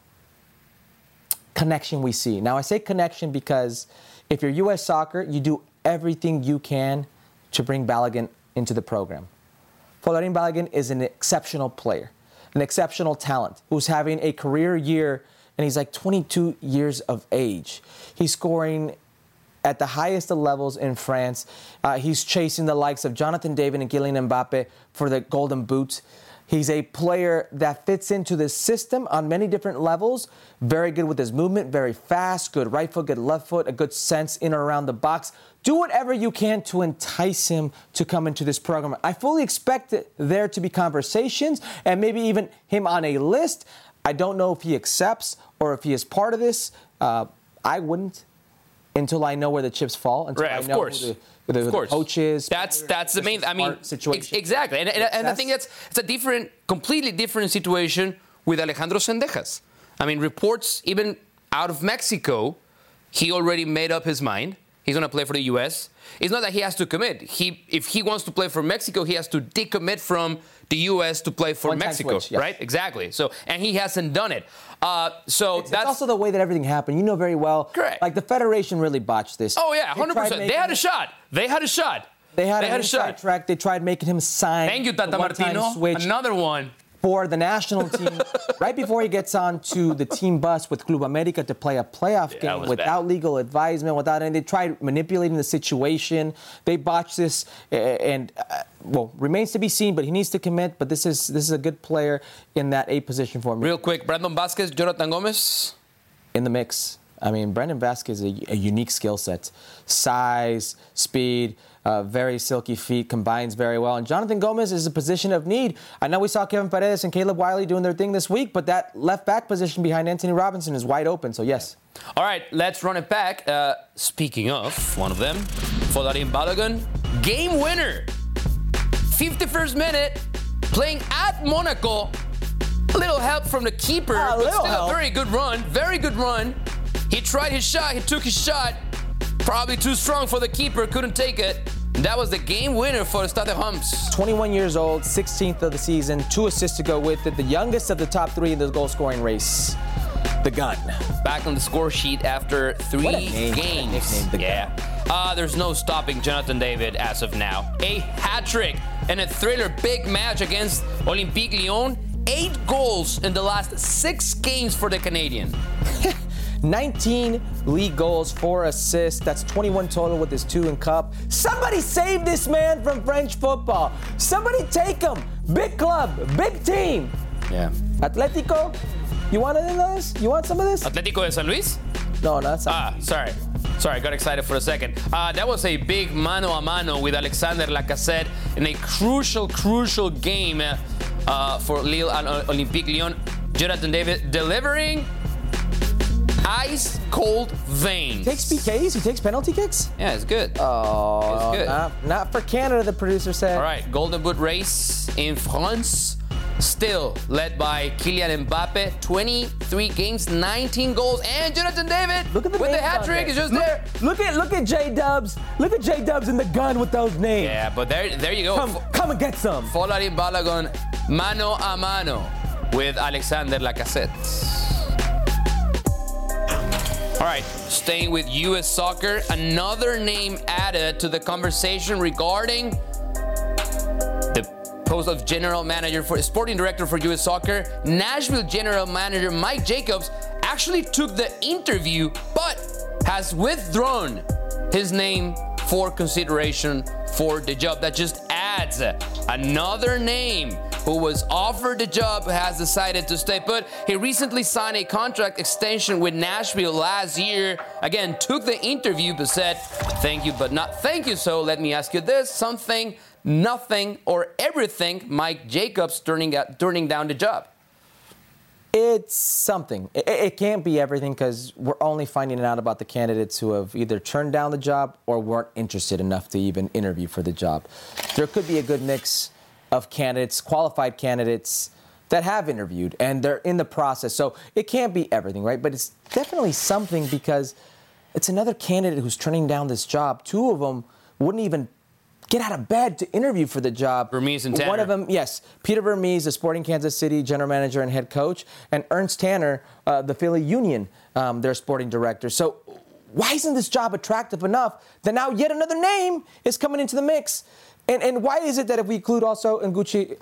A: connection we see. Now, I say connection because if you're U.S. Soccer, you do everything you can to bring Balogun into the program. Folarin Balogun is an exceptional player, an exceptional talent who's having a career year, and he's like 22 years of age. He's scoring at the highest of levels in France. He's chasing the likes of Jonathan David and Kylian Mbappe for the Golden Boot. He's a player that fits into the system on many different levels. Very good with his movement, very fast, good right foot, good left foot, a good sense in or around the box. Do whatever you can to entice him to come into this program. I fully expect there to be conversations and maybe even him on a list. I don't know if he accepts or if he is part of this. I wouldn't until I know where the chips fall. Until I know who the coach is.
B: That's the main. I mean,
A: situation.
B: Exactly, and I think it's a completely different situation with Alejandro Sendejas. I mean, reports even out of Mexico, he already made up his mind. He's going to play for the U.S. It's not that he has to commit. If he wants to play for Mexico, he has to decommit from the U.S. to play for Mexico, switch, yes. Right? Exactly. So, and he hasn't done it. It's
A: also the way that everything happened. You know very well.
B: Correct.
A: Like the Federation really botched this.
B: Oh yeah, 100%. They had a shot. They had a shot.
A: They had a shot. Track. They tried making him sign.
B: Thank you, Tata Martino. Another one.
A: For the national team, right before he gets on to the team bus with Club America to play a playoff game without legal advisement, and they tried manipulating the situation. They botched this, and remains to be seen. But he needs to commit. But this is a good player in that 8 position for me.
B: Real quick, Brandon Vasquez, Jonathan Gomez
A: in the mix. I mean, Brandon Vasquez is a unique skill set, size, speed. Very silky feet, combines very well. And Jonathan Gomez is a position of need. I know we saw Kevin Paredes and Caleb Wiley doing their thing this week, but that left back position behind Anthony Robinson is wide open, so yes.
B: All right, let's run it back. Speaking of one of them, Folarin Balogun, game winner. 51st minute, playing at Monaco. A little help from the keeper, but still a very good run. He tried his shot, he took his shot. Probably too strong for the keeper, couldn't take it. That was the game winner for the Stade Reims.
A: 21 years old, 16th of the season, 2 assists to go with it. The youngest of the top 3 in the goal-scoring race. The Gun.
B: Back on the score sheet after 3 games. There's no stopping Jonathan David as of now. A hat-trick and a thriller big match against Olympique Lyon. 8 goals in the last 6 games for the Canadian.
A: 19 league goals, 4 assists. That's 21 total with his 2 in cup. Somebody save this man from French football. Somebody take him. Big club, big team.
B: Yeah.
A: Atletico, you want any of this? You want some of this?
B: Atlético de San Luis?
A: No, not some.
B: Sorry, I got excited for a second. That was a big mano a mano with Alexander Lacazette in a crucial game for Lille and Olympique Lyon. Jonathan David delivering ice-cold veins.
A: Takes PKs? He takes penalty kicks?
B: Yeah, it's good.
A: Oh,
B: it's good.
A: Not for Canada, the producer said.
B: All right, Golden Boot race in France. Still led by Kylian Mbappe, 23 games, 19 goals, and Jonathan David
A: with
B: the hat trick is just there.
A: Look at J Dubs. Look at J Dubs in the gun with those names.
B: Yeah, but there you go.
A: Come and get some.
B: Folarin Balogun, mano a mano with Alexander Lacazette. All right, staying with U.S. soccer, another name added to the conversation regarding the post of sporting director for U.S. Soccer. Nashville general manager Mike Jacobs actually took the interview, but has withdrawn his name for consideration for the job. That just adds another name who was offered the job, has decided to stay put. He recently signed a contract extension with Nashville last year. Again, took the interview, but said, thank you, but not thank you. So let me ask you this, something, nothing, or everything, Mike Jacobs turning down the job?
A: It's something. It can't be everything because we're only finding out about the candidates who have either turned down the job or weren't interested enough to even interview for the job. There could be a good mix of candidates, qualified candidates that have interviewed and they're in the process. So it can't be everything, right? But it's definitely something because it's another candidate who's turning down this job. 2 of them wouldn't even get out of bed to interview for the job.
B: Vermes and Tanner.
A: One of them, yes, Peter Vermes, the Sporting Kansas City general manager and head coach, and Ernst Tanner, the Philly Union, their sporting director. So why isn't this job attractive enough that now yet another name is coming into the mix? And why is it that if we include also Nguchi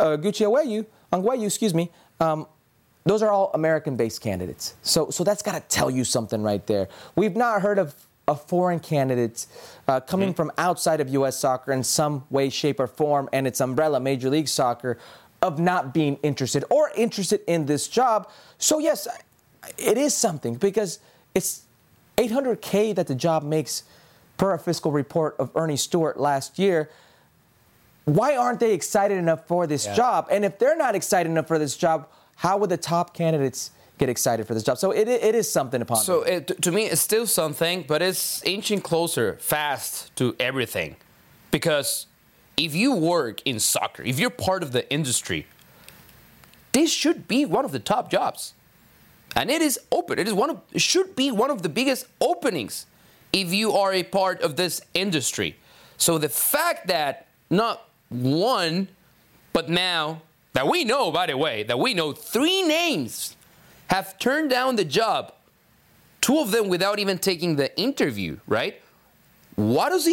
A: Onyewu, those are all American-based candidates. So that's got to tell you something right there. We've not heard of foreign candidates coming from outside of U.S. soccer in some way, shape, or form, and its umbrella, Major League Soccer, of not being interested or interested in this job. So, yes, it is something because it's $800K that the job makes per a fiscal report of Ernie Stewart last year. Why aren't they excited enough for this job? And if they're not excited enough for this job, how would the top candidates get excited for this job? So it is something to ponder.
B: So to me, it's still something, but it's inching closer fast to everything. Because if you work in soccer, if you're part of the industry, this should be one of the top jobs. And it is open. It should be one of the biggest openings if you are a part of this industry. So the fact that not one, but now that we know, by the way, that we know 3 names have turned down the job, 2 of them without even taking the interview, right? What does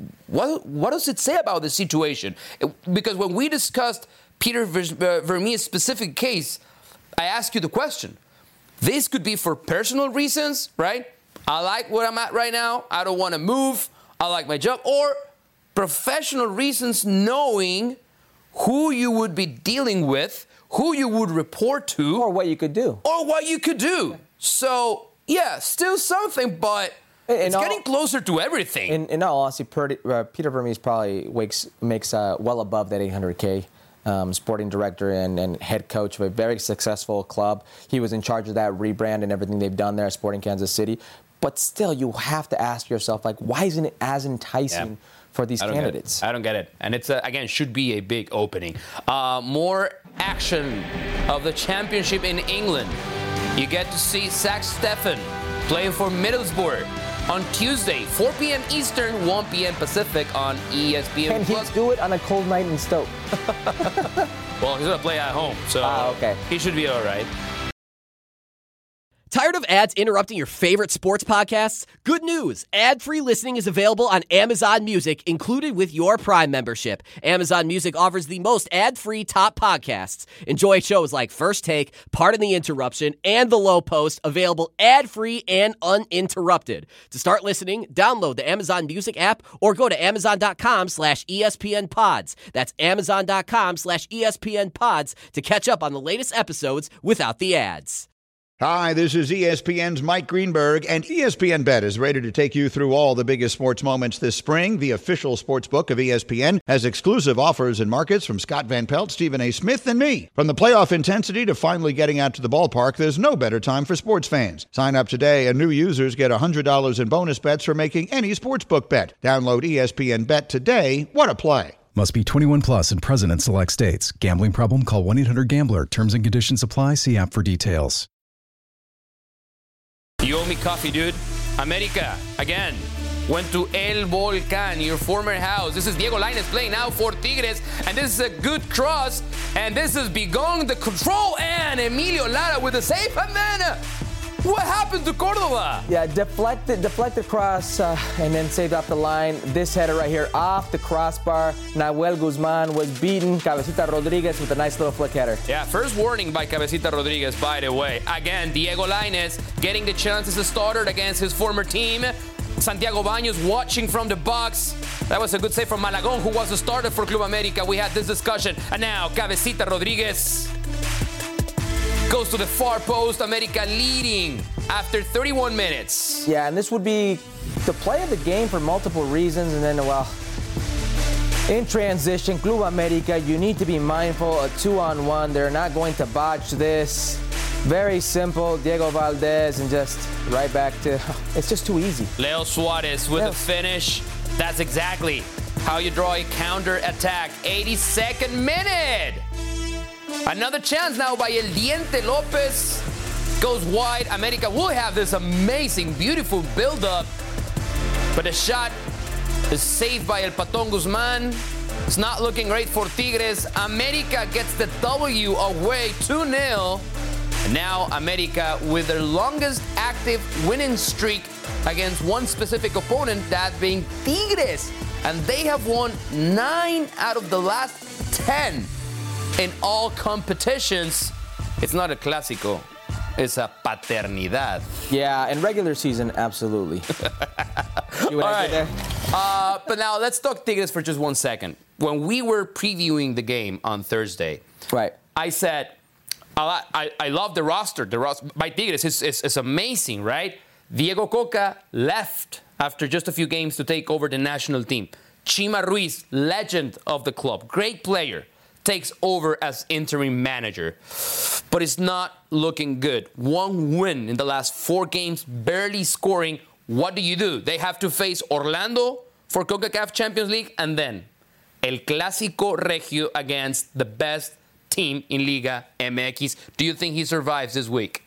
B: it say about the situation? Because when we discussed Peter Vermes' specific case, I asked you the question. This could be for personal reasons, right? I like where I'm at right now. I don't want to move. I like my job. Or professional reasons, knowing who you would be dealing with, who you would report to.
A: Or what you could do.
B: So, yeah, still something, but it's getting closer to everything.
A: In all honesty, Peter Vermes probably makes well above that $800K. Sporting director and head coach of a very successful club. He was in charge of that rebrand and everything they've done there at Sporting Kansas City. But still, you have to ask yourself, why isn't it as enticing for these candidates?
B: I don't get it. And it's, again, should be a big opening. More action of the championship in England. You get to see Zach Steffen playing for Middlesbrough on Tuesday, 4 p.m. Eastern, 1 p.m. Pacific on ESPN+.
A: Can he do it on a cold night in Stoke?
B: Well, he's going to play at home, so he should be all right.
D: Tired of ads interrupting your favorite sports podcasts? Good news! Ad-free listening is available on Amazon Music, included with your Prime membership. Amazon Music offers the most ad-free top podcasts. Enjoy shows like First Take, Pardon the Interruption, and The Low Post, available ad-free and uninterrupted. To start listening, download the Amazon Music app or go to amazon.com/ESPN Pods. That's amazon.com/ESPN Pods to catch up on the latest episodes without the ads.
E: Hi, this is ESPN's Mike Greenberg, and ESPN Bet is ready to take you through all the biggest sports moments this spring. The official sports book of ESPN has exclusive offers and markets from Scott Van Pelt, Stephen A. Smith, and me. From the playoff intensity to finally getting out to the ballpark, there's no better time for sports fans. Sign up today, and new users get $100 in bonus bets for making any sportsbook bet. Download ESPN Bet today. What a play.
F: Must be 21 plus and present in select states. Gambling problem? Call 1-800-GAMBLER. Terms and conditions apply. See app for details.
B: You owe me coffee, dude. America, again, went to El Volcán, your former house. This is Diego Lainez playing now for Tigres, and this is a good cross, and this is Bigón, the control, and Emilio Lara with the save, and then what happened to Córdoba?
A: Yeah, deflected cross, and then saved off the line. This header right here off the crossbar. Nahuel Guzman was beaten. Cabecita Rodriguez with a nice little flick header.
B: Yeah, first warning by Cabecita Rodriguez, by the way. Again, Diego Lainez getting the chance as a starter against his former team. Santiago Baños watching from the box. That was a good save from Malagón, who was a starter for Club América. We had this discussion. And now, Cabecita Rodriguez goes to the far post. América leading after 31 minutes.
A: Yeah, and this would be the play of the game for multiple reasons. And then, well, in transition, Club América, you need to be mindful of 2-on-1. They're not going to botch this. Very simple. Diego Valdez, and just right back to, it's just too easy.
B: Leo Suarez with the finish. That's exactly how you draw a counter attack. 82nd minute. Another chance now by El Diente Lopez. Goes wide. América will have this amazing, beautiful build-up. But the shot is saved by El Patón Guzmán. It's not looking great for Tigres. América gets the W away, 2-0. And now América with their longest active winning streak against one specific opponent, that being Tigres. And they have won 9 out of the last 10 in all competitions. It's not a clásico. It's a paternidad.
A: Yeah, in regular season, absolutely.
B: All right. But now let's talk Tigres for just 1 second. When we were previewing the game on Thursday,
A: right,
B: I said, I love the roster. The roster by Tigres is amazing, right? Diego Coca left after just a few games to take over the national team. Chima Ruiz, legend of the club, great player, takes over as interim manager. But it's not looking good. 1 win in the last 4 games, barely scoring. What do? They have to face Orlando for CONCACAF Champions League, and then El Clásico Regio against the best team in Liga MX. Do you think he survives this week?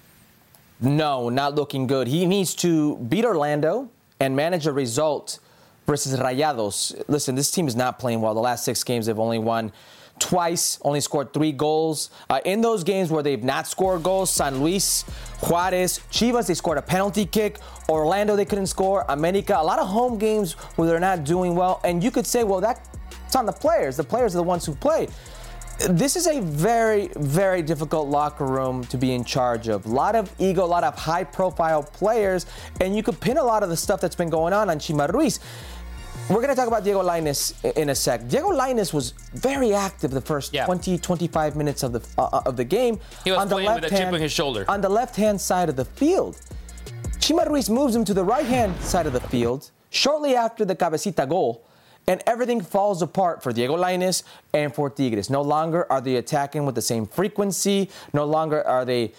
A: No, not looking good. He needs to beat Orlando and manage a result versus Rayados. Listen, this team is not playing well. The last 6 games, they've only won twice, only scored 3 goals. In those games where they've not scored goals, San Luis, Juárez, Chivas, they scored a penalty kick. Orlando, they couldn't score. América, a lot of home games where they're not doing well. And you could say, well, that's on the players. The players are the ones who play. This is a very, very difficult locker room to be in charge of. A lot of ego, a lot of high-profile players, and you could pin a lot of the stuff that's been going on Chima Ruiz. We're going to talk about Diego Lainez in a sec. Diego Lainez was very active the first 20, 25 minutes of the game.
B: He was playing with a chip on his shoulder.
A: On the left-hand side of the field. Chima Ruiz moves him to the right-hand side of the field shortly after the Cabecita goal. And everything falls apart for Diego Lainez and for Tigres. No longer are they attacking with the same frequency. No longer do they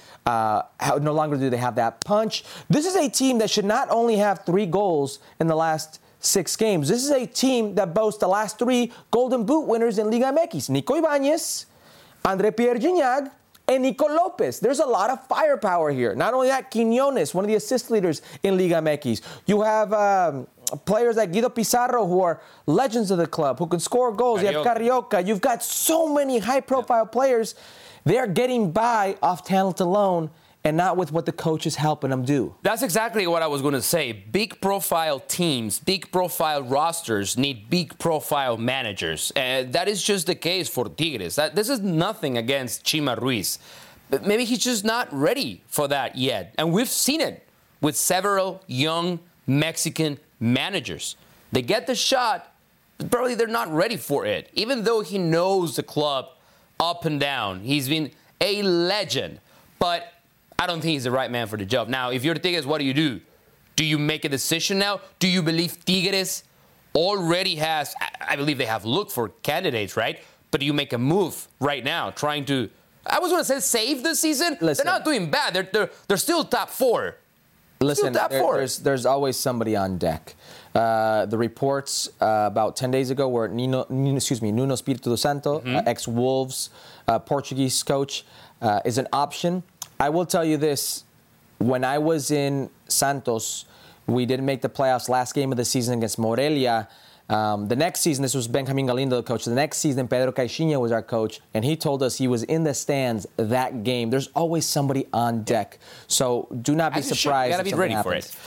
A: have that punch. This is a team that should not only have 3 goals in the last 6 games. This is a team that boasts the last 3 Golden Boot winners in Liga MX. Nico Ibáñez, André Pierre Gignac, and Nico Lopez. There's a lot of firepower here. Not only that, Quiñones, one of the assist leaders in Liga MX. You have players like Guido Pizarro, who are legends of the club, who can score goals. You have Carioca. You've got so many high-profile players. They're getting by off talent alone, and not with what the coach is helping them do.
B: That's exactly what I was going to say. Big profile teams, big profile rosters need big profile managers. That is just the case for Tigres. This is nothing against Chima Ruiz. But maybe he's just not ready for that yet. And we've seen it with several young Mexican managers. They get the shot, but probably they're not ready for it. Even though he knows the club up and down. He's been a legend. But I don't think he's the right man for the job. Now, if you're Tigres, what do? Do you make a decision now? Do you believe Tigres already has, I believe they have looked for candidates, right? But do you make a move right now trying to, I was going to say save the season?
A: Listen,
B: they're not doing bad. They're still top four.
A: Listen, there's always somebody on deck. The reports about 10 days ago were Nuno Espiritu Santo, ex-Wolves Portuguese coach, is an option. I will tell you this. When I was in Santos, we didn't make the playoffs last game of the season against Morelia. The next season, this was Benjamin Galindo, the coach. The next season, Pedro Caixinha was our coach, and he told us he was in the stands that game. There's always somebody on deck. So do not be surprised.
B: You got to be ready for it.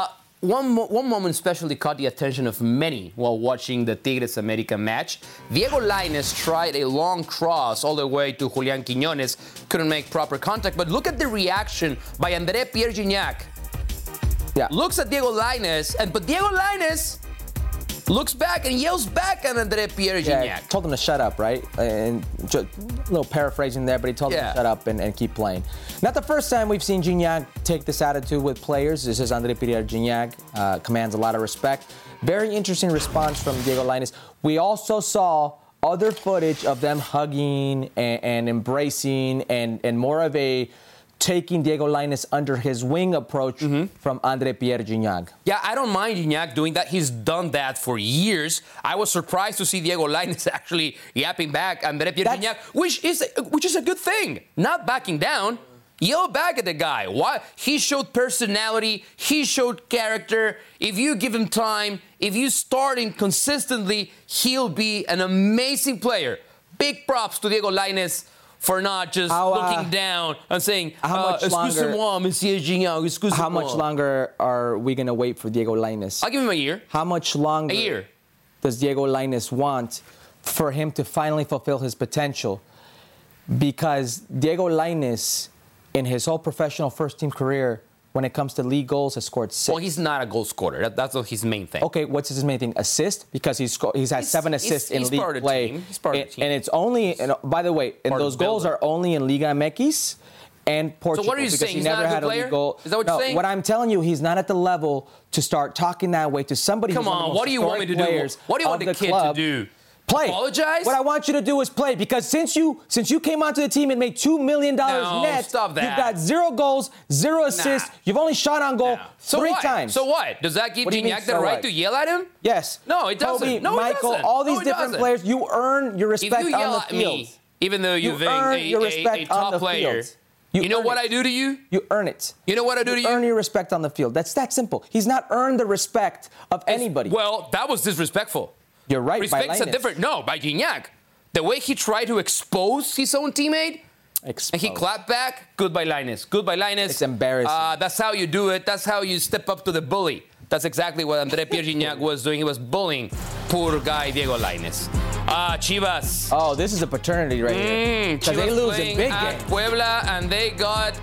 B: One moment especially caught the attention of many while watching the Tigres America match. Diego Lainez tried a long cross all the way to Julián Quiñones. Couldn't make proper contact, but look at the reaction by André Pierre Gignac.
A: Yeah.
B: Looks at Diego Lainez, but Diego Lainez looks back and yells back at André Pierre Gignac.
A: Yeah, told him to shut up, right? And just a little paraphrasing there, but he told him to shut up and keep playing. Not the first time we've seen Gignac take this attitude with players. This is André Pierre Gignac, commands a lot of respect. Very interesting response from Diego Lainez. We also saw other footage of them hugging and embracing and more of a taking Diego Lainez under his wing approach from André Pierre Gignac. Yeah,
B: I don't mind Gignac doing that. He's done that for years. I was surprised to see Diego Lainez actually yapping back André Pierre Gignac, which is a good thing. Not backing down. Yell back at the guy. Why? He showed personality. He showed character. If you give him time, if you start him consistently, he'll be an amazing player. Big props to Diego Lainez for not just looking down and saying, excusez-moi, Monsieur Gignac, excusez-moi.
A: How much longer are we going to wait for Diego Lainez?
B: I'll give him a year.
A: How much longer does Diego Lainez want for him to finally fulfill his potential? Because Diego Lainez, in his whole professional first-team career, when it comes to league goals, has scored 6.
B: Well, he's not a goal scorer. That's his main thing.
A: Okay, what's his main thing? Assist? Because he's had 7 assists in league play.
B: He's part of the team.
A: And it's only, by the way, and those goals are only in Liga MX and Portugal.
B: So what are you saying? He's not a good player? Is that what you're saying?
A: What I'm telling you, he's not at the level to start talking that way to somebody who's one of the most
B: what do you want me to do? What do you want the kid to do?
A: Play.
B: Apologize?
A: What I want you to do is play, because since you came onto the team and made $2 million net,
B: stop that.
A: You've got 0 goals, 0 assists. You've only shot on goal 3 times.
B: So what? Does that give Gignac the right to yell at him?
A: Yes.
B: No, it doesn't.
A: Kobe,
B: no,
A: Michael,
B: it doesn't.
A: all these different players, you earn your respect
B: if you yell
A: on the field.
B: At me, even though you've been a top player, you know what I do to you?
A: You earn it.
B: You know what I do to you?
A: Earn your respect on the field. That's that simple. He's not earned the respect of anybody.
B: Well, that was disrespectful.
A: You're right.
B: Respect's a different. No, by Gignac. The way he tried to expose his own teammate, and he clapped back. Goodbye, Lainez. Goodbye, Lainez.
A: It's embarrassing.
B: That's how you do it. That's how you step up to the bully. That's exactly what André Pierre Gignac was doing. He was bullying poor guy Diego Lainez. Chivas.
A: Oh, this is a paternity right here. Because they lose a big game.
B: Puebla, and they got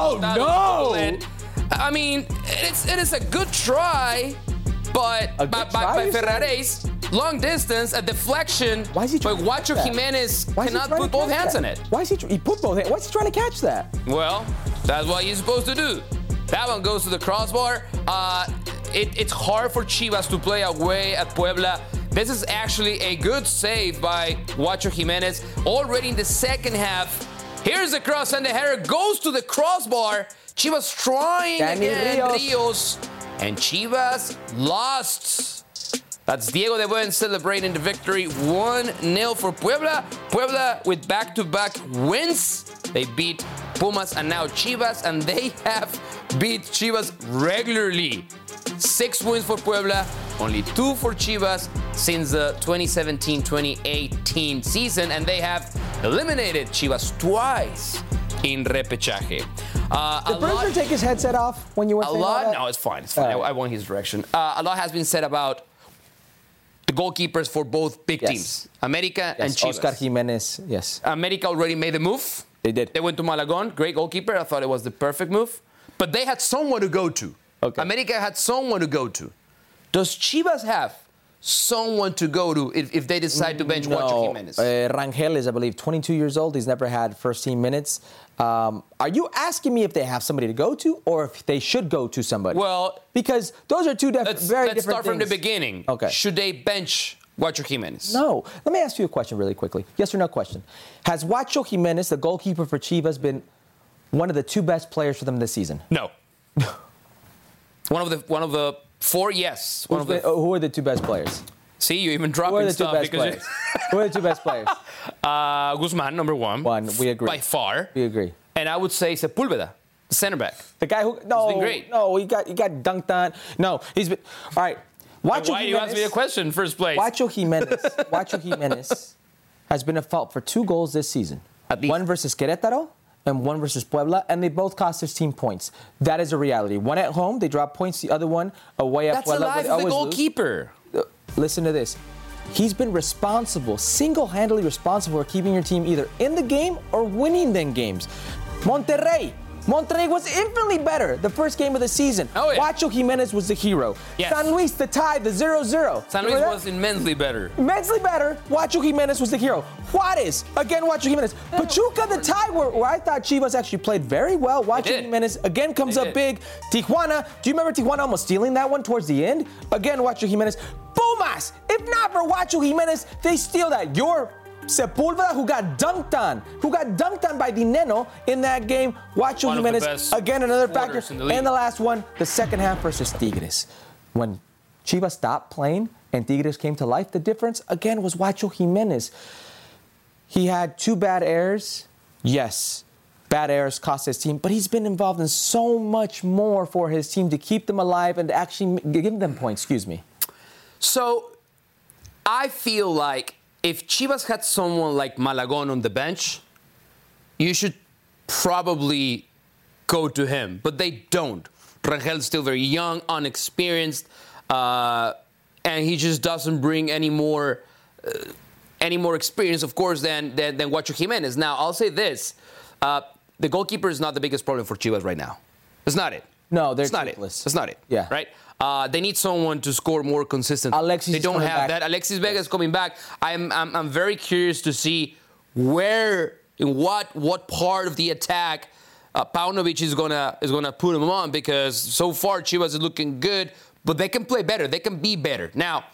B: I mean, it is a good try, but by Ferraris, long distance, a deflection.
A: Why is he trying
B: but Guacho Jimenez cannot put both hands on it.
A: Why is he put both hands? Why is he trying to catch that?
B: Well, that's what he's supposed to do. That one goes to the crossbar. It's hard for Chivas to play away at Puebla. This is actually a good save by Guacho Jimenez. Already in the second half. Here's the cross, and the header goes to the crossbar. Chivas trying again, Rios. And Chivas lost. That's Diego de Buen celebrating the victory. 1-0 for Puebla. Puebla with back-to-back wins. They beat Pumas and now Chivas, and they have beat Chivas regularly. 6 wins for Puebla, only 2 for Chivas since the 2017-2018 season, and they have eliminated Chivas twice in repechaje.
A: Did Bruiser take his headset off when you were saying all that?
B: No, it's fine. It's fine. I went his direction. A lot has been said about the goalkeepers for both big teams, America and Chivas.
A: Oscar Jimenez, yes.
B: America already made the move.
A: They did.
B: They went to Malagon. Great goalkeeper. I thought it was the perfect move. But they had someone to go to.
A: Okay.
B: America had someone to go to. Does Chivas have someone to go to if they decide to bench Guacho Jimenez?
A: Rangel is, I believe, 22 years old. He's never had first-team minutes. Are you asking me if they have somebody to go to or if they should go to somebody?
B: Well,
A: because those are two very
B: let's
A: different things.
B: Let's start from the beginning.
A: Okay.
B: Should they bench Guacho Jimenez?
A: No. Let me ask you a question really quickly. Yes or no question. Has Guacho Jimenez, the goalkeeper for Chivas, been one of the two best players for them this season?
B: No. One of the four, yes.
A: Who are the two best players?
B: See, you even dropping stuff.
A: Who are the two best players?
B: Guzman, number one.
A: We agree.
B: By far.
A: We agree.
B: And I would say Sepúlveda, the center back.
A: The guy who...
B: He's been great.
A: No, he got dunked on. No, he's been... All right.
B: Why do you ask me a question in first place?
A: Guacho Jimenez has been at fault for 2 goals this season. One versus Querétaro and one versus Puebla, and they both cost his team points. That is a reality. One at home, they drop points. The other one away at Puebla.
B: That's the life of the goalkeeper.
A: Listen to this. He's been responsible, single-handedly responsible for keeping your team either in the game or winning them games. Monterrey was infinitely better the first game of the season.
B: Oh, yeah.
A: Guacho Jimenez was the hero.
B: Yes.
A: San Luis, the tie, the 0-0.
B: San Luis was immensely better.
A: Immensely better. Guacho Jimenez was the hero. Juarez, again, Guacho Jimenez. Pachuca, the tie, where I thought Chivas actually played very well. Guacho Jimenez, again, comes up big. Tijuana, do you remember Tijuana almost stealing that one towards the end? Again, Guacho Jimenez. Pumas, if not for Guacho Jimenez, they steal that. Your Sepúlveda, who got dunked on by Dineno in that game. Guacho Jimenez, again, another factor. And the last one, the second half versus Tigres. When Chivas stopped playing and Tigres came to life, the difference, again, was Guacho Jimenez. He had 2 bad errors. Yes, bad errors cost his team, but he's been involved in so much more for his team to keep them alive and to actually give them points.
B: So, I feel like if Chivas had someone like Malagon on the bench, you should probably go to him. But they don't. Rangel's still very young, unexperienced, and he just doesn't bring any more experience, of course, than Guacho Jimenez. Now, I'll say this. The goalkeeper is not the biggest problem for Chivas right now. It's not it.
A: No, they're
B: toothless. It's not it.
A: Yeah.
B: Right? They need someone to score more consistently.
A: They
B: don't have that. Alexis Vega is coming back. I'm very curious to see where, in what part of the attack Paunovic is gonna put him on, because so far Chivas is looking good, but they can play better. They can be better. Now,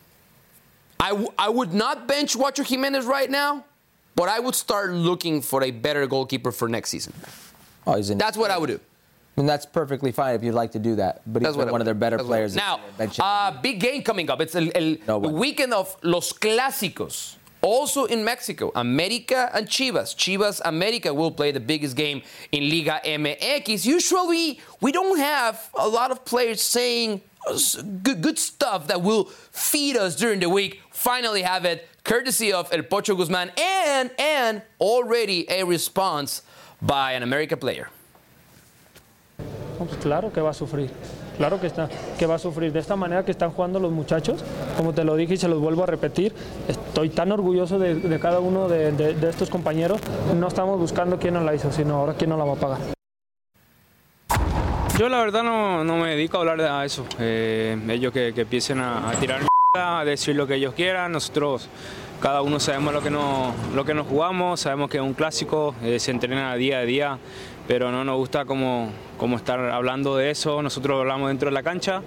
B: I would not bench Guacho Jimenez right now, but I would start looking for a better goalkeeper for next season. That's what I would do.
A: And that's perfectly fine if you'd like to do that. But he's one of their better players.
B: Now, big game coming up. It's the weekend of Los Clásicos. Also in Mexico, America and Chivas. Chivas America will play the biggest game in Liga MX. Usually, we don't have a lot of players saying good stuff that will feed us during the week. Finally have it, courtesy of El Pocho Guzman, and already a response by an America player.
G: Pues claro que va a sufrir, claro que va a sufrir. De esta manera que están jugando los muchachos, como te lo dije y se los vuelvo a repetir, estoy tan orgulloso de cada uno de estos compañeros. No estamos buscando quién nos la hizo, sino ahora quién nos la va a pagar.
H: Yo la verdad no me dedico a hablar de eso. Ellos que empiecen a tirar a decir lo que ellos quieran. Nosotros cada uno sabemos lo que nos jugamos, sabemos que es un clásico, se entrena día a día, pero no nos gusta como estar hablando de eso. Nosotros hablamos dentro de la cancha.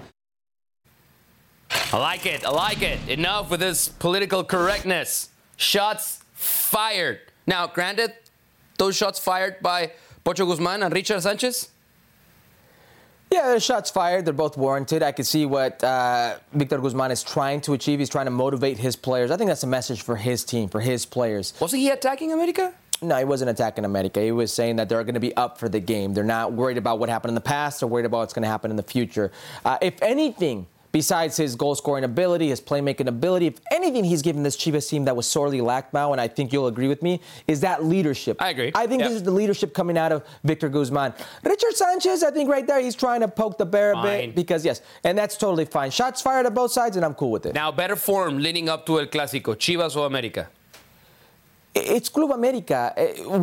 B: I like it. Enough with this political correctness. Shots fired. Now, granted, those shots fired by Pocho Guzman and Richard Sanchez?
A: Yeah, there's shots fired. They're both warranted. I can see what Victor Guzman is trying to achieve. He's trying to motivate his players. I think that's a message for his team, for his players.
B: Wasn't he attacking America?
A: No, he wasn't attacking America. He was saying that they're going to be up for the game. They're not worried about what happened in the past. They're worried about what's going to happen in the future. If anything, besides his goal-scoring ability, his playmaking ability, if anything he's given this Chivas team that was sorely lacked, Mau, and I think you'll agree with me, is that leadership.
B: I agree.
A: I think this is the leadership coming out of Victor Guzman. Richard Sanchez, I think right there, he's trying to poke the bear a bit because, yes, and that's totally fine. Shots fired at both sides, and I'm cool with it.
B: Now, better form leading up to El Clásico, Chivas or América?
A: It's Club América.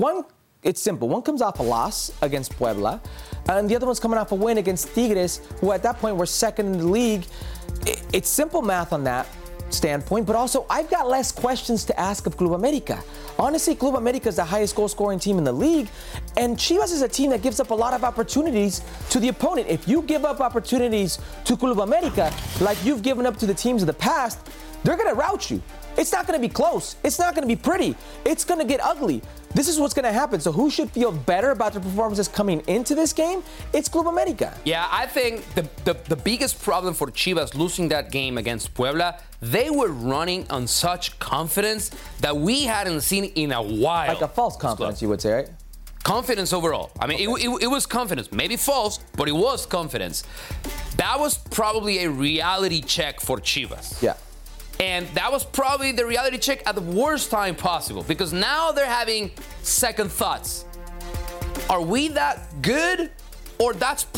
A: It's simple. One comes off a loss against Puebla, and the other one's coming off a win against Tigres, who at that point were second in the league. It's simple math on that standpoint, but also I've got less questions to ask of Club América. Honestly, Club América is the highest goal-scoring team in the league, and Chivas is a team that gives up a lot of opportunities to the opponent. If you give up opportunities to Club América like you've given up to the teams of the past, they're going to rout you. It's not going to be close. It's not going to be pretty. It's going to get ugly. This is what's going to happen. So who should feel better about their performances coming into this game? It's Club América.
B: Yeah, I think the biggest problem for Chivas losing that game against Puebla, they were running on such confidence that we hadn't seen in a while.
A: Like a false confidence, you would say, right?
B: Confidence overall. I mean, it was confidence. Maybe false, but it was confidence. That was probably a reality check for Chivas.
A: Yeah.
B: And that was probably the reality check at the worst time possible, because now they're having second thoughts. Are we that good? Or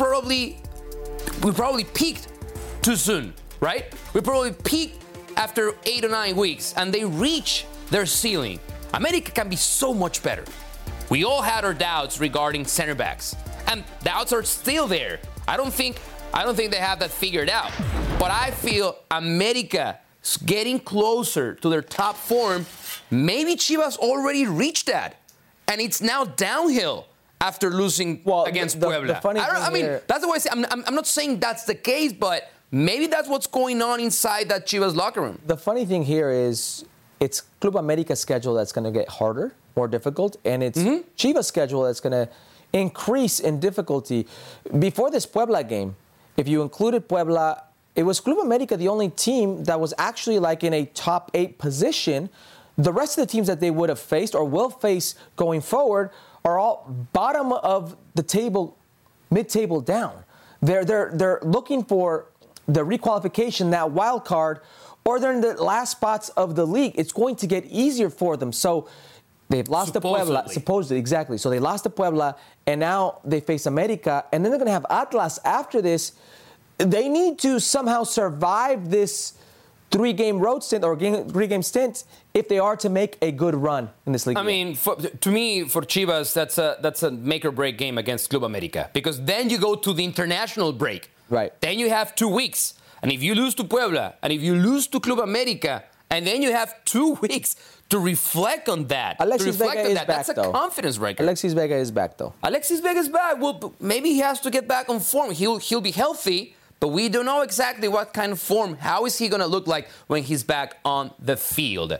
B: we probably peaked too soon, right? We probably peaked after 8 or 9 weeks, and they reach their ceiling. América can be so much better. We all had our doubts regarding center backs, and doubts are still there. I don't think they have that figured out. But I feel América getting closer to their top form. Maybe Chivas already reached that, and it's now downhill after losing against Puebla. That's the way I say. I'm not saying that's the case, but maybe that's what's going on inside that Chivas locker room.
A: The funny thing here is it's Club América's schedule that's going to get harder, more difficult, and it's Chivas' schedule that's going to increase in difficulty. Before this Puebla game, if you included Puebla, it was Club América the only team that was actually like in a top 8 position. The rest of the teams that they would have faced or will face going forward are all bottom of the table, mid-table down. They're looking for the requalification, that wild card, or they're in the last spots of the league. It's going to get easier for them. So they've lost to Puebla. Supposedly, exactly. So they lost to Puebla, and now they face América, and then they're going to have Atlas after this. They need to somehow survive this 3-game road stint or 3-game stint if they are to make a good run in this league.
B: I mean, to me, for Chivas, that's a make-or-break game against Club América, because then you go to the international break.
A: Right.
B: Then you have 2 weeks. And if you lose to Puebla, and if you lose to Club América, and then you have 2 weeks to reflect on that.
A: Alexis Vega is back,
B: that's a confidence breaker.
A: Alexis Vega is back, though.
B: Alexis Vega is back. Well, maybe he has to get back on form. He'll be healthy, but we don't know exactly what kind of form. How is he going to look like when he's back on the field?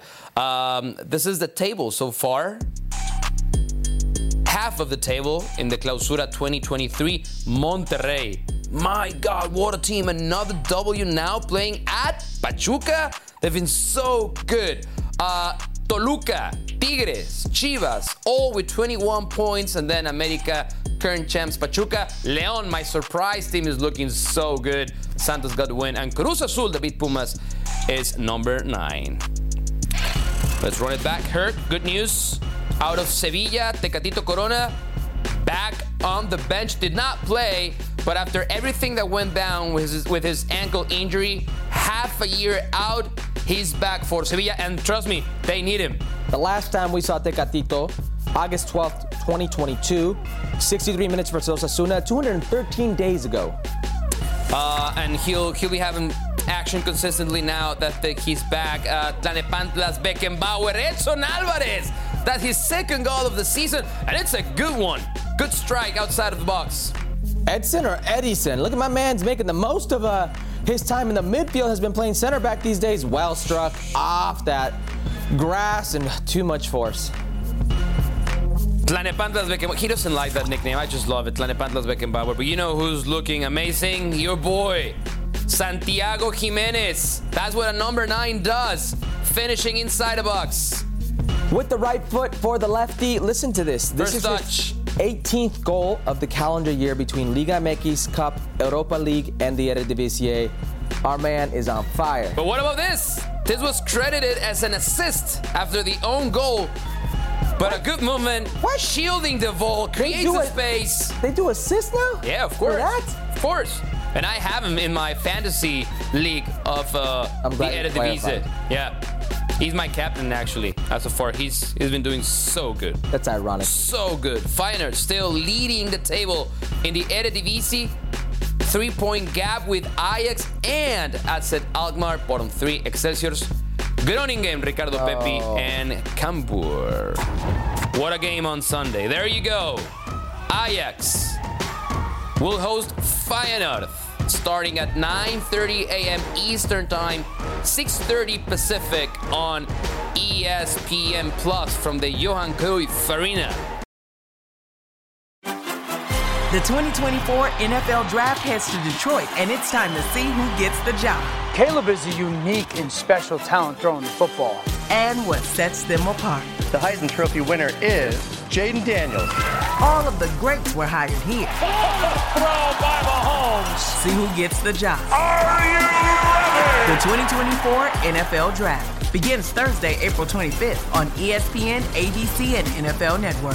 B: This is the table so far. Half of the table in the Clausura 2023, Monterrey. My God, what a team. Another W now playing at Pachuca. They've been so good. Toluca, Tigres, Chivas, all with 21 points. And then América, current champs Pachuca. León, my surprise team, is looking so good. Santos got the win. And Cruz Azul, the beat Pumas, is number 9. Let's run it back. Hurt, good news. Out of Sevilla, Tecatito Corona, back on the bench. Did not play, but after everything that went down with his ankle injury, half a year out, he's back for Sevilla. And trust me, they need him.
A: The last time we saw Tecatito, August 12th, 2022, 63 minutes versus Osasuna, 213 days ago.
B: And he'll be having action consistently now that he's back. Tlanepantlas, Beckenbauer, Edson Alvarez. That's his second goal of the season, and it's a good one. Good strike outside of the box.
A: Edson or Edison? Look at my man's making the most of his time in the midfield. Has been playing center back these days. Well struck off that grass and too much force.
B: Tlanepantlas Beckenbauer. He doesn't like that nickname. I just love it. Tlanepantlas Beckenbauer. But you know who's looking amazing? Your boy, Santiago Jimenez. That's what a number 9 does. Finishing inside the box.
A: With the right foot for the lefty. Listen to this. This is his 18th goal of the calendar year between Liga MX, Cup, Europa League, and the Eredivisie. Our man is on fire.
B: But what about this? This was credited as an assist after the own goal. But a good movement, shielding the ball, creates a space.
A: They do assists now?
B: Yeah, of course.
A: For that?
B: Of course. And I have him in my fantasy league of the Eredivisie. Yeah. He's my captain, actually. As of far, he's been doing so good.
A: That's ironic.
B: So good. Feyenoord still leading the table in the Eredivisie. 3-point gap with Ajax and AZ Alkmaar. Bottom 3, Excelsior's. Groningen, Ricardo Pepi, and Cambuur. What a game on Sunday. There you go. Ajax will host Feyenoord starting at 9:30 a.m. Eastern Time, 6:30 Pacific on ESPN Plus from the Johan Cruyff Arena.
I: The 2024 NFL Draft heads to Detroit, and it's time to see who gets the job.
J: Caleb is a unique and special talent throwing the football.
I: And what sets them apart.
K: The Heisman Trophy winner is Jaden Daniels.
I: All of the greats were hired here.
J: Throw by Mahomes.
I: See who gets the job.
J: Are you ready?
I: The 2024 NFL Draft begins Thursday, April 25th on ESPN, ABC, and NFL Network.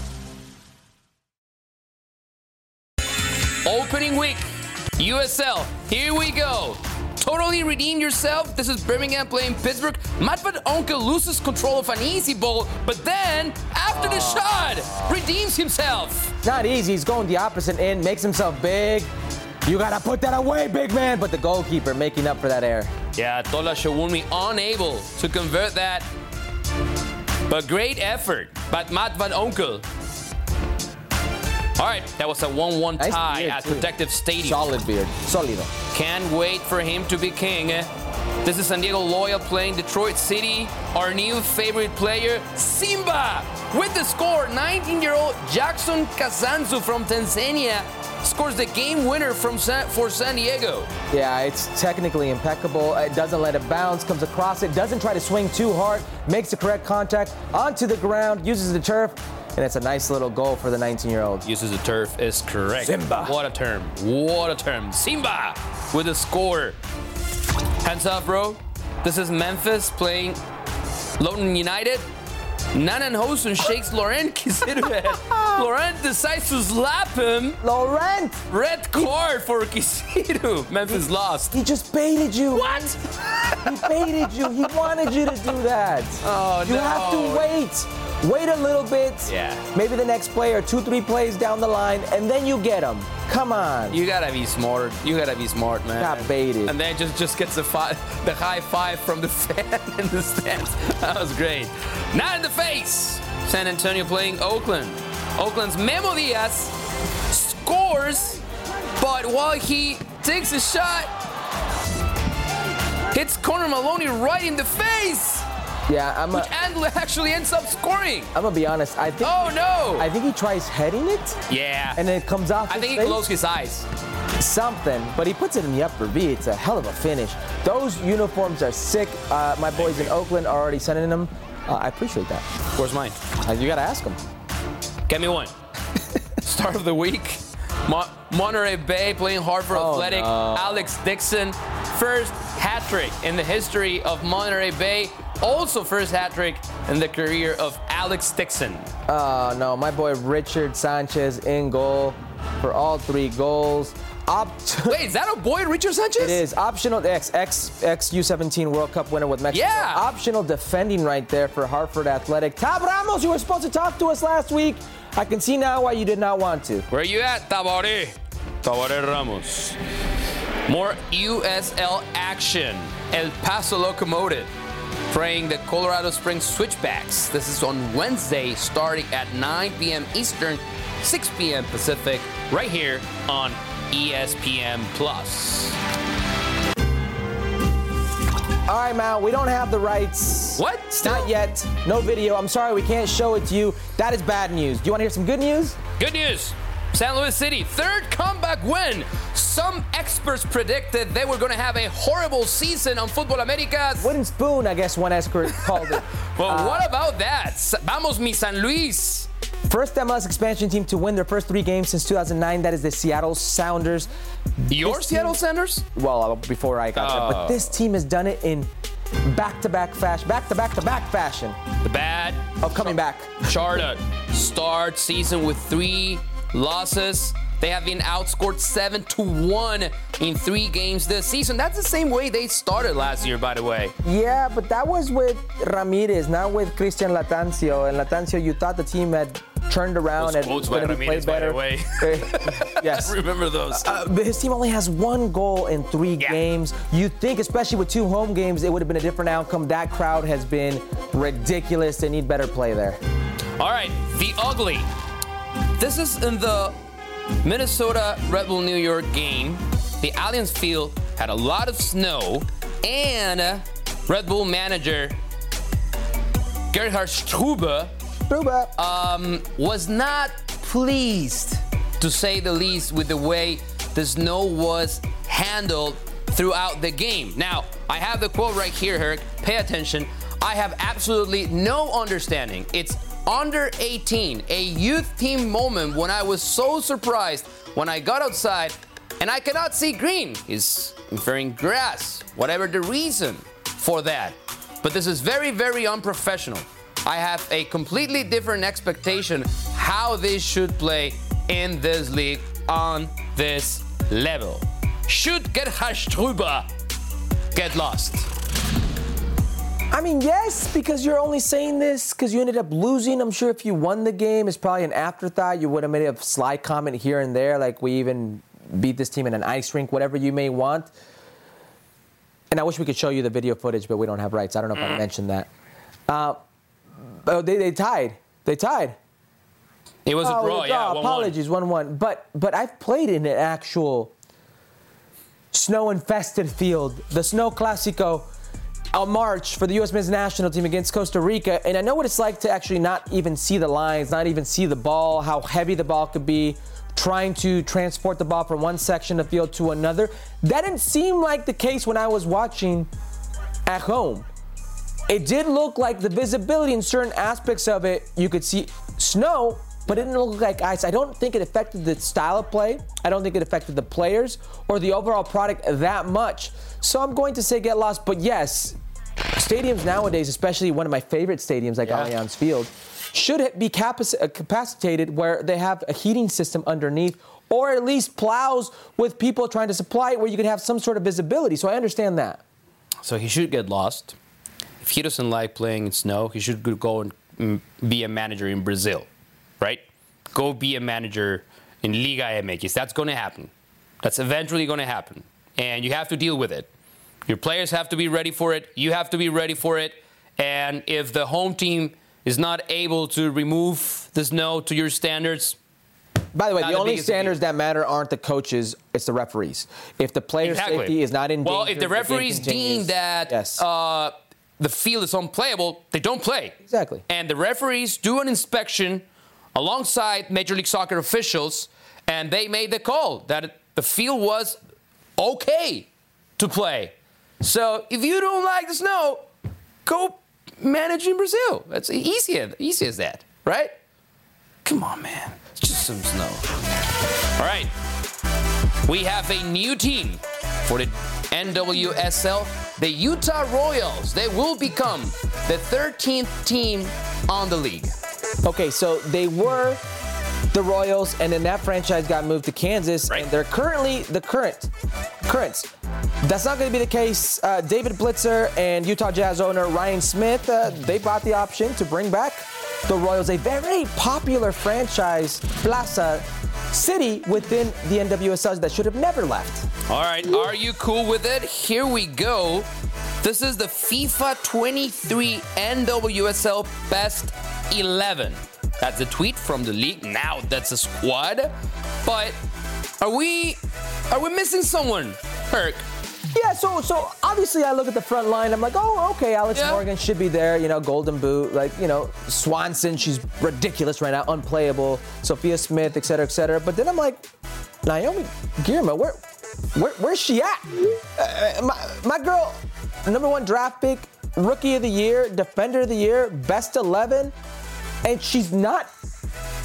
B: Opening week, USL, here we go. Totally redeem yourself. This is Birmingham playing Pittsburgh. Matt Van Onkel loses control of an easy ball, but then, after the shot, redeems himself.
A: Not easy. He's going the opposite end, makes himself big. You gotta put that away, big man. But the goalkeeper making up for that error.
B: Yeah, Tola Shawunmi unable to convert that. But great effort by Matt Van Onkel. All right, that was a 1-1 tie at Protective Stadium.
A: Solid beard. Solido.
B: Can't wait for him to be king. This is San Diego Loya playing Detroit City. Our new favorite player, Simba, with the score. 19-year-old Jackson Kazanzu from Tanzania scores the game winner for San Diego.
A: Yeah, it's technically impeccable. It doesn't let it bounce, comes across it, doesn't try to swing too hard, makes the correct contact onto the ground, uses the turf. And it's a nice little goal for the 19-year-old.
B: Uses the turf is correct.
A: Simba.
B: What a term. What a term. Simba with a score. Hands up, bro. This is Memphis playing Lawton United. Nanan Hosen shakes Laurent Kisiru. Laurent decides to slap him.
A: Laurent!
B: Red card for Kisiru. Memphis lost.
A: He just baited you.
B: What?
A: He baited you. He wanted you to do that.
B: Oh,
A: you have to wait. Wait a little bit.
B: Yeah.
A: Maybe the next player, 2-3 plays down the line, and then you get him. Come on.
B: You gotta be smart. You gotta be smart, man.
A: Got baited.
B: And then just gets the high five from the fan in the stands. That was great. Not in the face. San Antonio playing Oakland. Oakland's Memo Diaz scores, but while he takes a shot, hits Connor Maloney right in the face.
A: Yeah,
B: which actually ends up scoring.
A: I'm gonna be honest. I think.
B: Oh no!
A: I think he tries heading it.
B: Yeah.
A: And then it comes off.
B: I think he closed his eyes.
A: Something, but he puts it in the upper V. It's a hell of a finish. Those uniforms are sick. My boys in Oakland are already sending them. I appreciate that.
B: Where's mine?
A: You gotta ask them.
B: Get me one. Start of the week. Monterey Bay playing Hartford Athletic.
A: No.
B: Alex Dixon, first hat trick in the history of Monterey Bay. Also first hat trick in the career of Alex Dixon.
A: Oh no, my boy Richard Sanchez in goal for all 3 goals.
B: Wait, is that a boy, Richard Sanchez?
A: It is. Optional ex-U17 World Cup winner with Mexico.
B: Yeah.
A: Optional defending right there for Hartford Athletic. Tab Ramos, you were supposed to talk to us last week. I can see now why you did not want to.
B: Where are you at, Tabaré? Tabaré Ramos. More USL action. El Paso Locomotive playing the Colorado Springs Switchbacks. This is on Wednesday starting at 9 p.m. Eastern, 6 p.m. Pacific, right here on ESPN Plus.
A: All right, Mal, we don't have the rights.
B: What?
A: Not yet. No video. I'm sorry, we can't show it to you. That is bad news. Do you want to hear some good news?
B: Good news. San Luis City, 3rd comeback win. Some experts predicted they were going to have a horrible season on Football Americas.
A: Wooden spoon, I guess one expert called it.
B: Well, what about that? Vamos, mi San Luis.
A: First MLS expansion team to win their first 3 games since 2009. That is the Seattle Sounders.
B: Your Seattle Sounders?
A: Well, before I got there. But this team has done it in back-to-back fashion.
B: The bad
A: of coming back.
B: Charlotte start season with 3 losses. They have been outscored 7-1 in 3 games this season. That's the same way they started last year, by the way.
A: Yeah, but that was with Ramirez, not with Christian Latancio. And Latancio, you thought the team had turned around and was going to play better.
B: By the way.
A: Yes.
B: I remember those.
A: But his team only has 1 goal in 3 games. You'd think, especially with 2 home games, it would have been a different outcome. That crowd has been ridiculous. They need better play there.
B: All right, the ugly. This is in the Minnesota Red Bull New York game. The Allianz Field had a lot of snow, and Red Bull manager Gerhard Strube was not pleased, to say the least, with the way the snow was handled throughout the game. Now, I have the quote right here, Herc. Pay attention. I have absolutely no understanding. It's under 18, a youth team moment when I was so surprised when I got outside and I cannot see green. He's inferring grass, whatever the reason for that. But this is very, very unprofessional. I have a completely different expectation how this should play in this league on this level. Should Gerhard Strube get lost?
A: I mean, yes, because you're only saying this because you ended up losing. I'm sure if you won the game, it's probably an afterthought. You would have made a sly comment here and there, like we even beat this team in an ice rink, whatever you may want. And I wish we could show you the video footage, but we don't have rights. I don't know if I mentioned that. They tied. They tied.
B: It was a draw, yeah.
A: Apologies, 1-1. But I've played in an actual snow-infested field, the Snow Clásico. A march for the U.S. men's national team against Costa Rica, and I know what it's like to actually not even see the lines, not even see the ball, how heavy the ball could be, trying to transport the ball from one section of the field to another. That didn't seem like the case when I was watching at home. It did look like the visibility in certain aspects of it, you could see snow, but it didn't look like ice. I don't think it affected the style of play. I don't think it affected the players or the overall product that much. So I'm going to say get lost, but yes, stadiums nowadays, especially one of my favorite stadiums like Allianz Field, should be capacitated where they have a heating system underneath or at least plows with people trying to supply it where you can have some sort of visibility. So I understand that.
B: So he should get lost. If he doesn't like playing in snow, he should go and be a manager in Brazil, right? Go be a manager in Liga MX. That's going to happen. That's eventually going to happen. And you have to deal with it. Your players have to be ready for it. You have to be ready for it. And if the home team is not able to remove the snow to your standards.
A: By the way, the only standards that matter aren't the coaches, it's the referees. If the player safety is not in danger.
B: Well, if the referees deem that the field is unplayable, they don't play.
A: Exactly.
B: And the referees do an inspection alongside Major League Soccer officials, and they made the call that the field was okay to play. So if you don't like the snow, go manage in Brazil. That's easy as that, right? Come on, man. It's just some snow. All right. We have a new team for the NWSL, the Utah Royals. They will become the 13th team on the league.
A: Okay, so they were the Royals, and then that franchise got moved to Kansas, and they're currently the Currents. That's not going to be the case. David Blitzer and Utah Jazz owner Ryan Smith, they bought the option to bring back the Royals, a very popular franchise, Plaza City within the NWSL that should have never left.
B: All right, are you cool with it? Here we go. This is the FIFA 23 NWSL Best 11. That's a tweet from the league. Now that's a squad. But are we missing someone, Herc?
A: Yeah, so obviously I look at the front line. I'm like, oh, okay, Alex Morgan should be there. You know, Golden Boot. Like, you know, Swanson, she's ridiculous right now, unplayable. Sophia Smith, et cetera. But then I'm like, Naomi Girma, where's she at? My girl, #1 draft pick, Rookie of the Year, Defender of the Year, Best 11, and she's not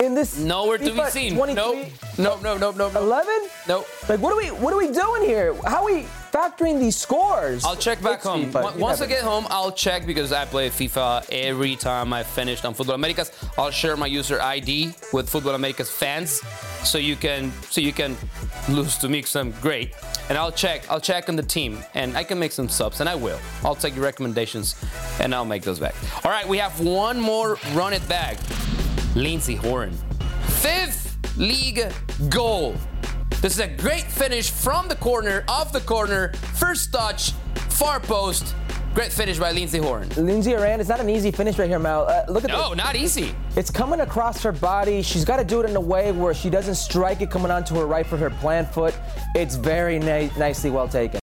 L: in this?
B: Nowhere to be
L: FIFA
B: seen.
L: 23?
B: No.
L: 11?
B: Nope.
L: Like, what are we doing here? How are we factoring these scores?
B: I'll check back home.
L: FIFA.
B: Once I get home, I'll check because I play FIFA every time I finished on Football Americas. I'll share my user ID with Football Americas fans, so you can lose to me because I'm great. And I'll check on the team, and I can make some subs, and I will. I'll take your recommendations, and I'll make those back. All right, we have one more run it back. Lindsey Horan, 5th league goal. This is a great finish from the corner, off the corner, first touch, far post. Great finish by Lindsey Horan.
L: Lindsey Horan, it's not an easy finish right here, Mal. Look at this.
B: No, not easy.
L: It's coming across her body. She's got to do it in a way where she doesn't strike it coming onto her right foot, her plant foot. It's very nicely well taken.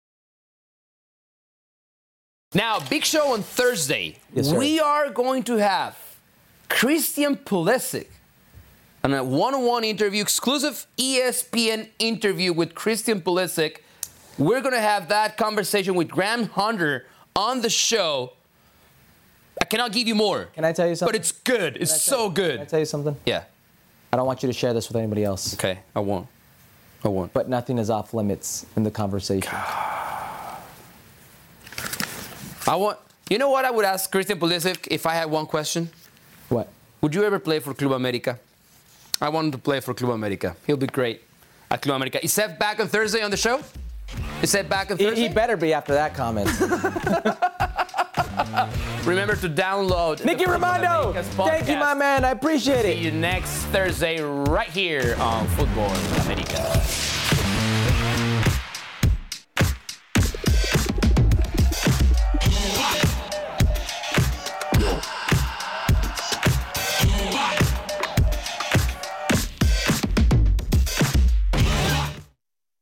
B: Now, big show on Thursday.
L: Yes, sir.
B: We are going to have Christian Pulisic on a one-on-one interview, exclusive ESPN interview with Christian Pulisic. We're going to have that conversation with Graham Hunter on the show. I cannot give you more.
L: Can I tell you something?
B: But it's good. It's so good.
L: Can I tell you something?
B: Yeah.
L: I don't want you to share this with anybody else.
B: Okay, I won't.
L: But nothing is off limits in the conversation.
B: You know what I would ask Christian Pulisic if I had one question?
L: What?
B: Would you ever play for Club America? I want him to play for Club America. He'll be great at Club America. Is Seth back on Thursday on the show? Is Seth back on Thursday?
L: He better be after that comment.
B: Remember to download
L: Mickey Romando. Thank you, my man. I appreciate it.
B: See you next Thursday right here on Football America.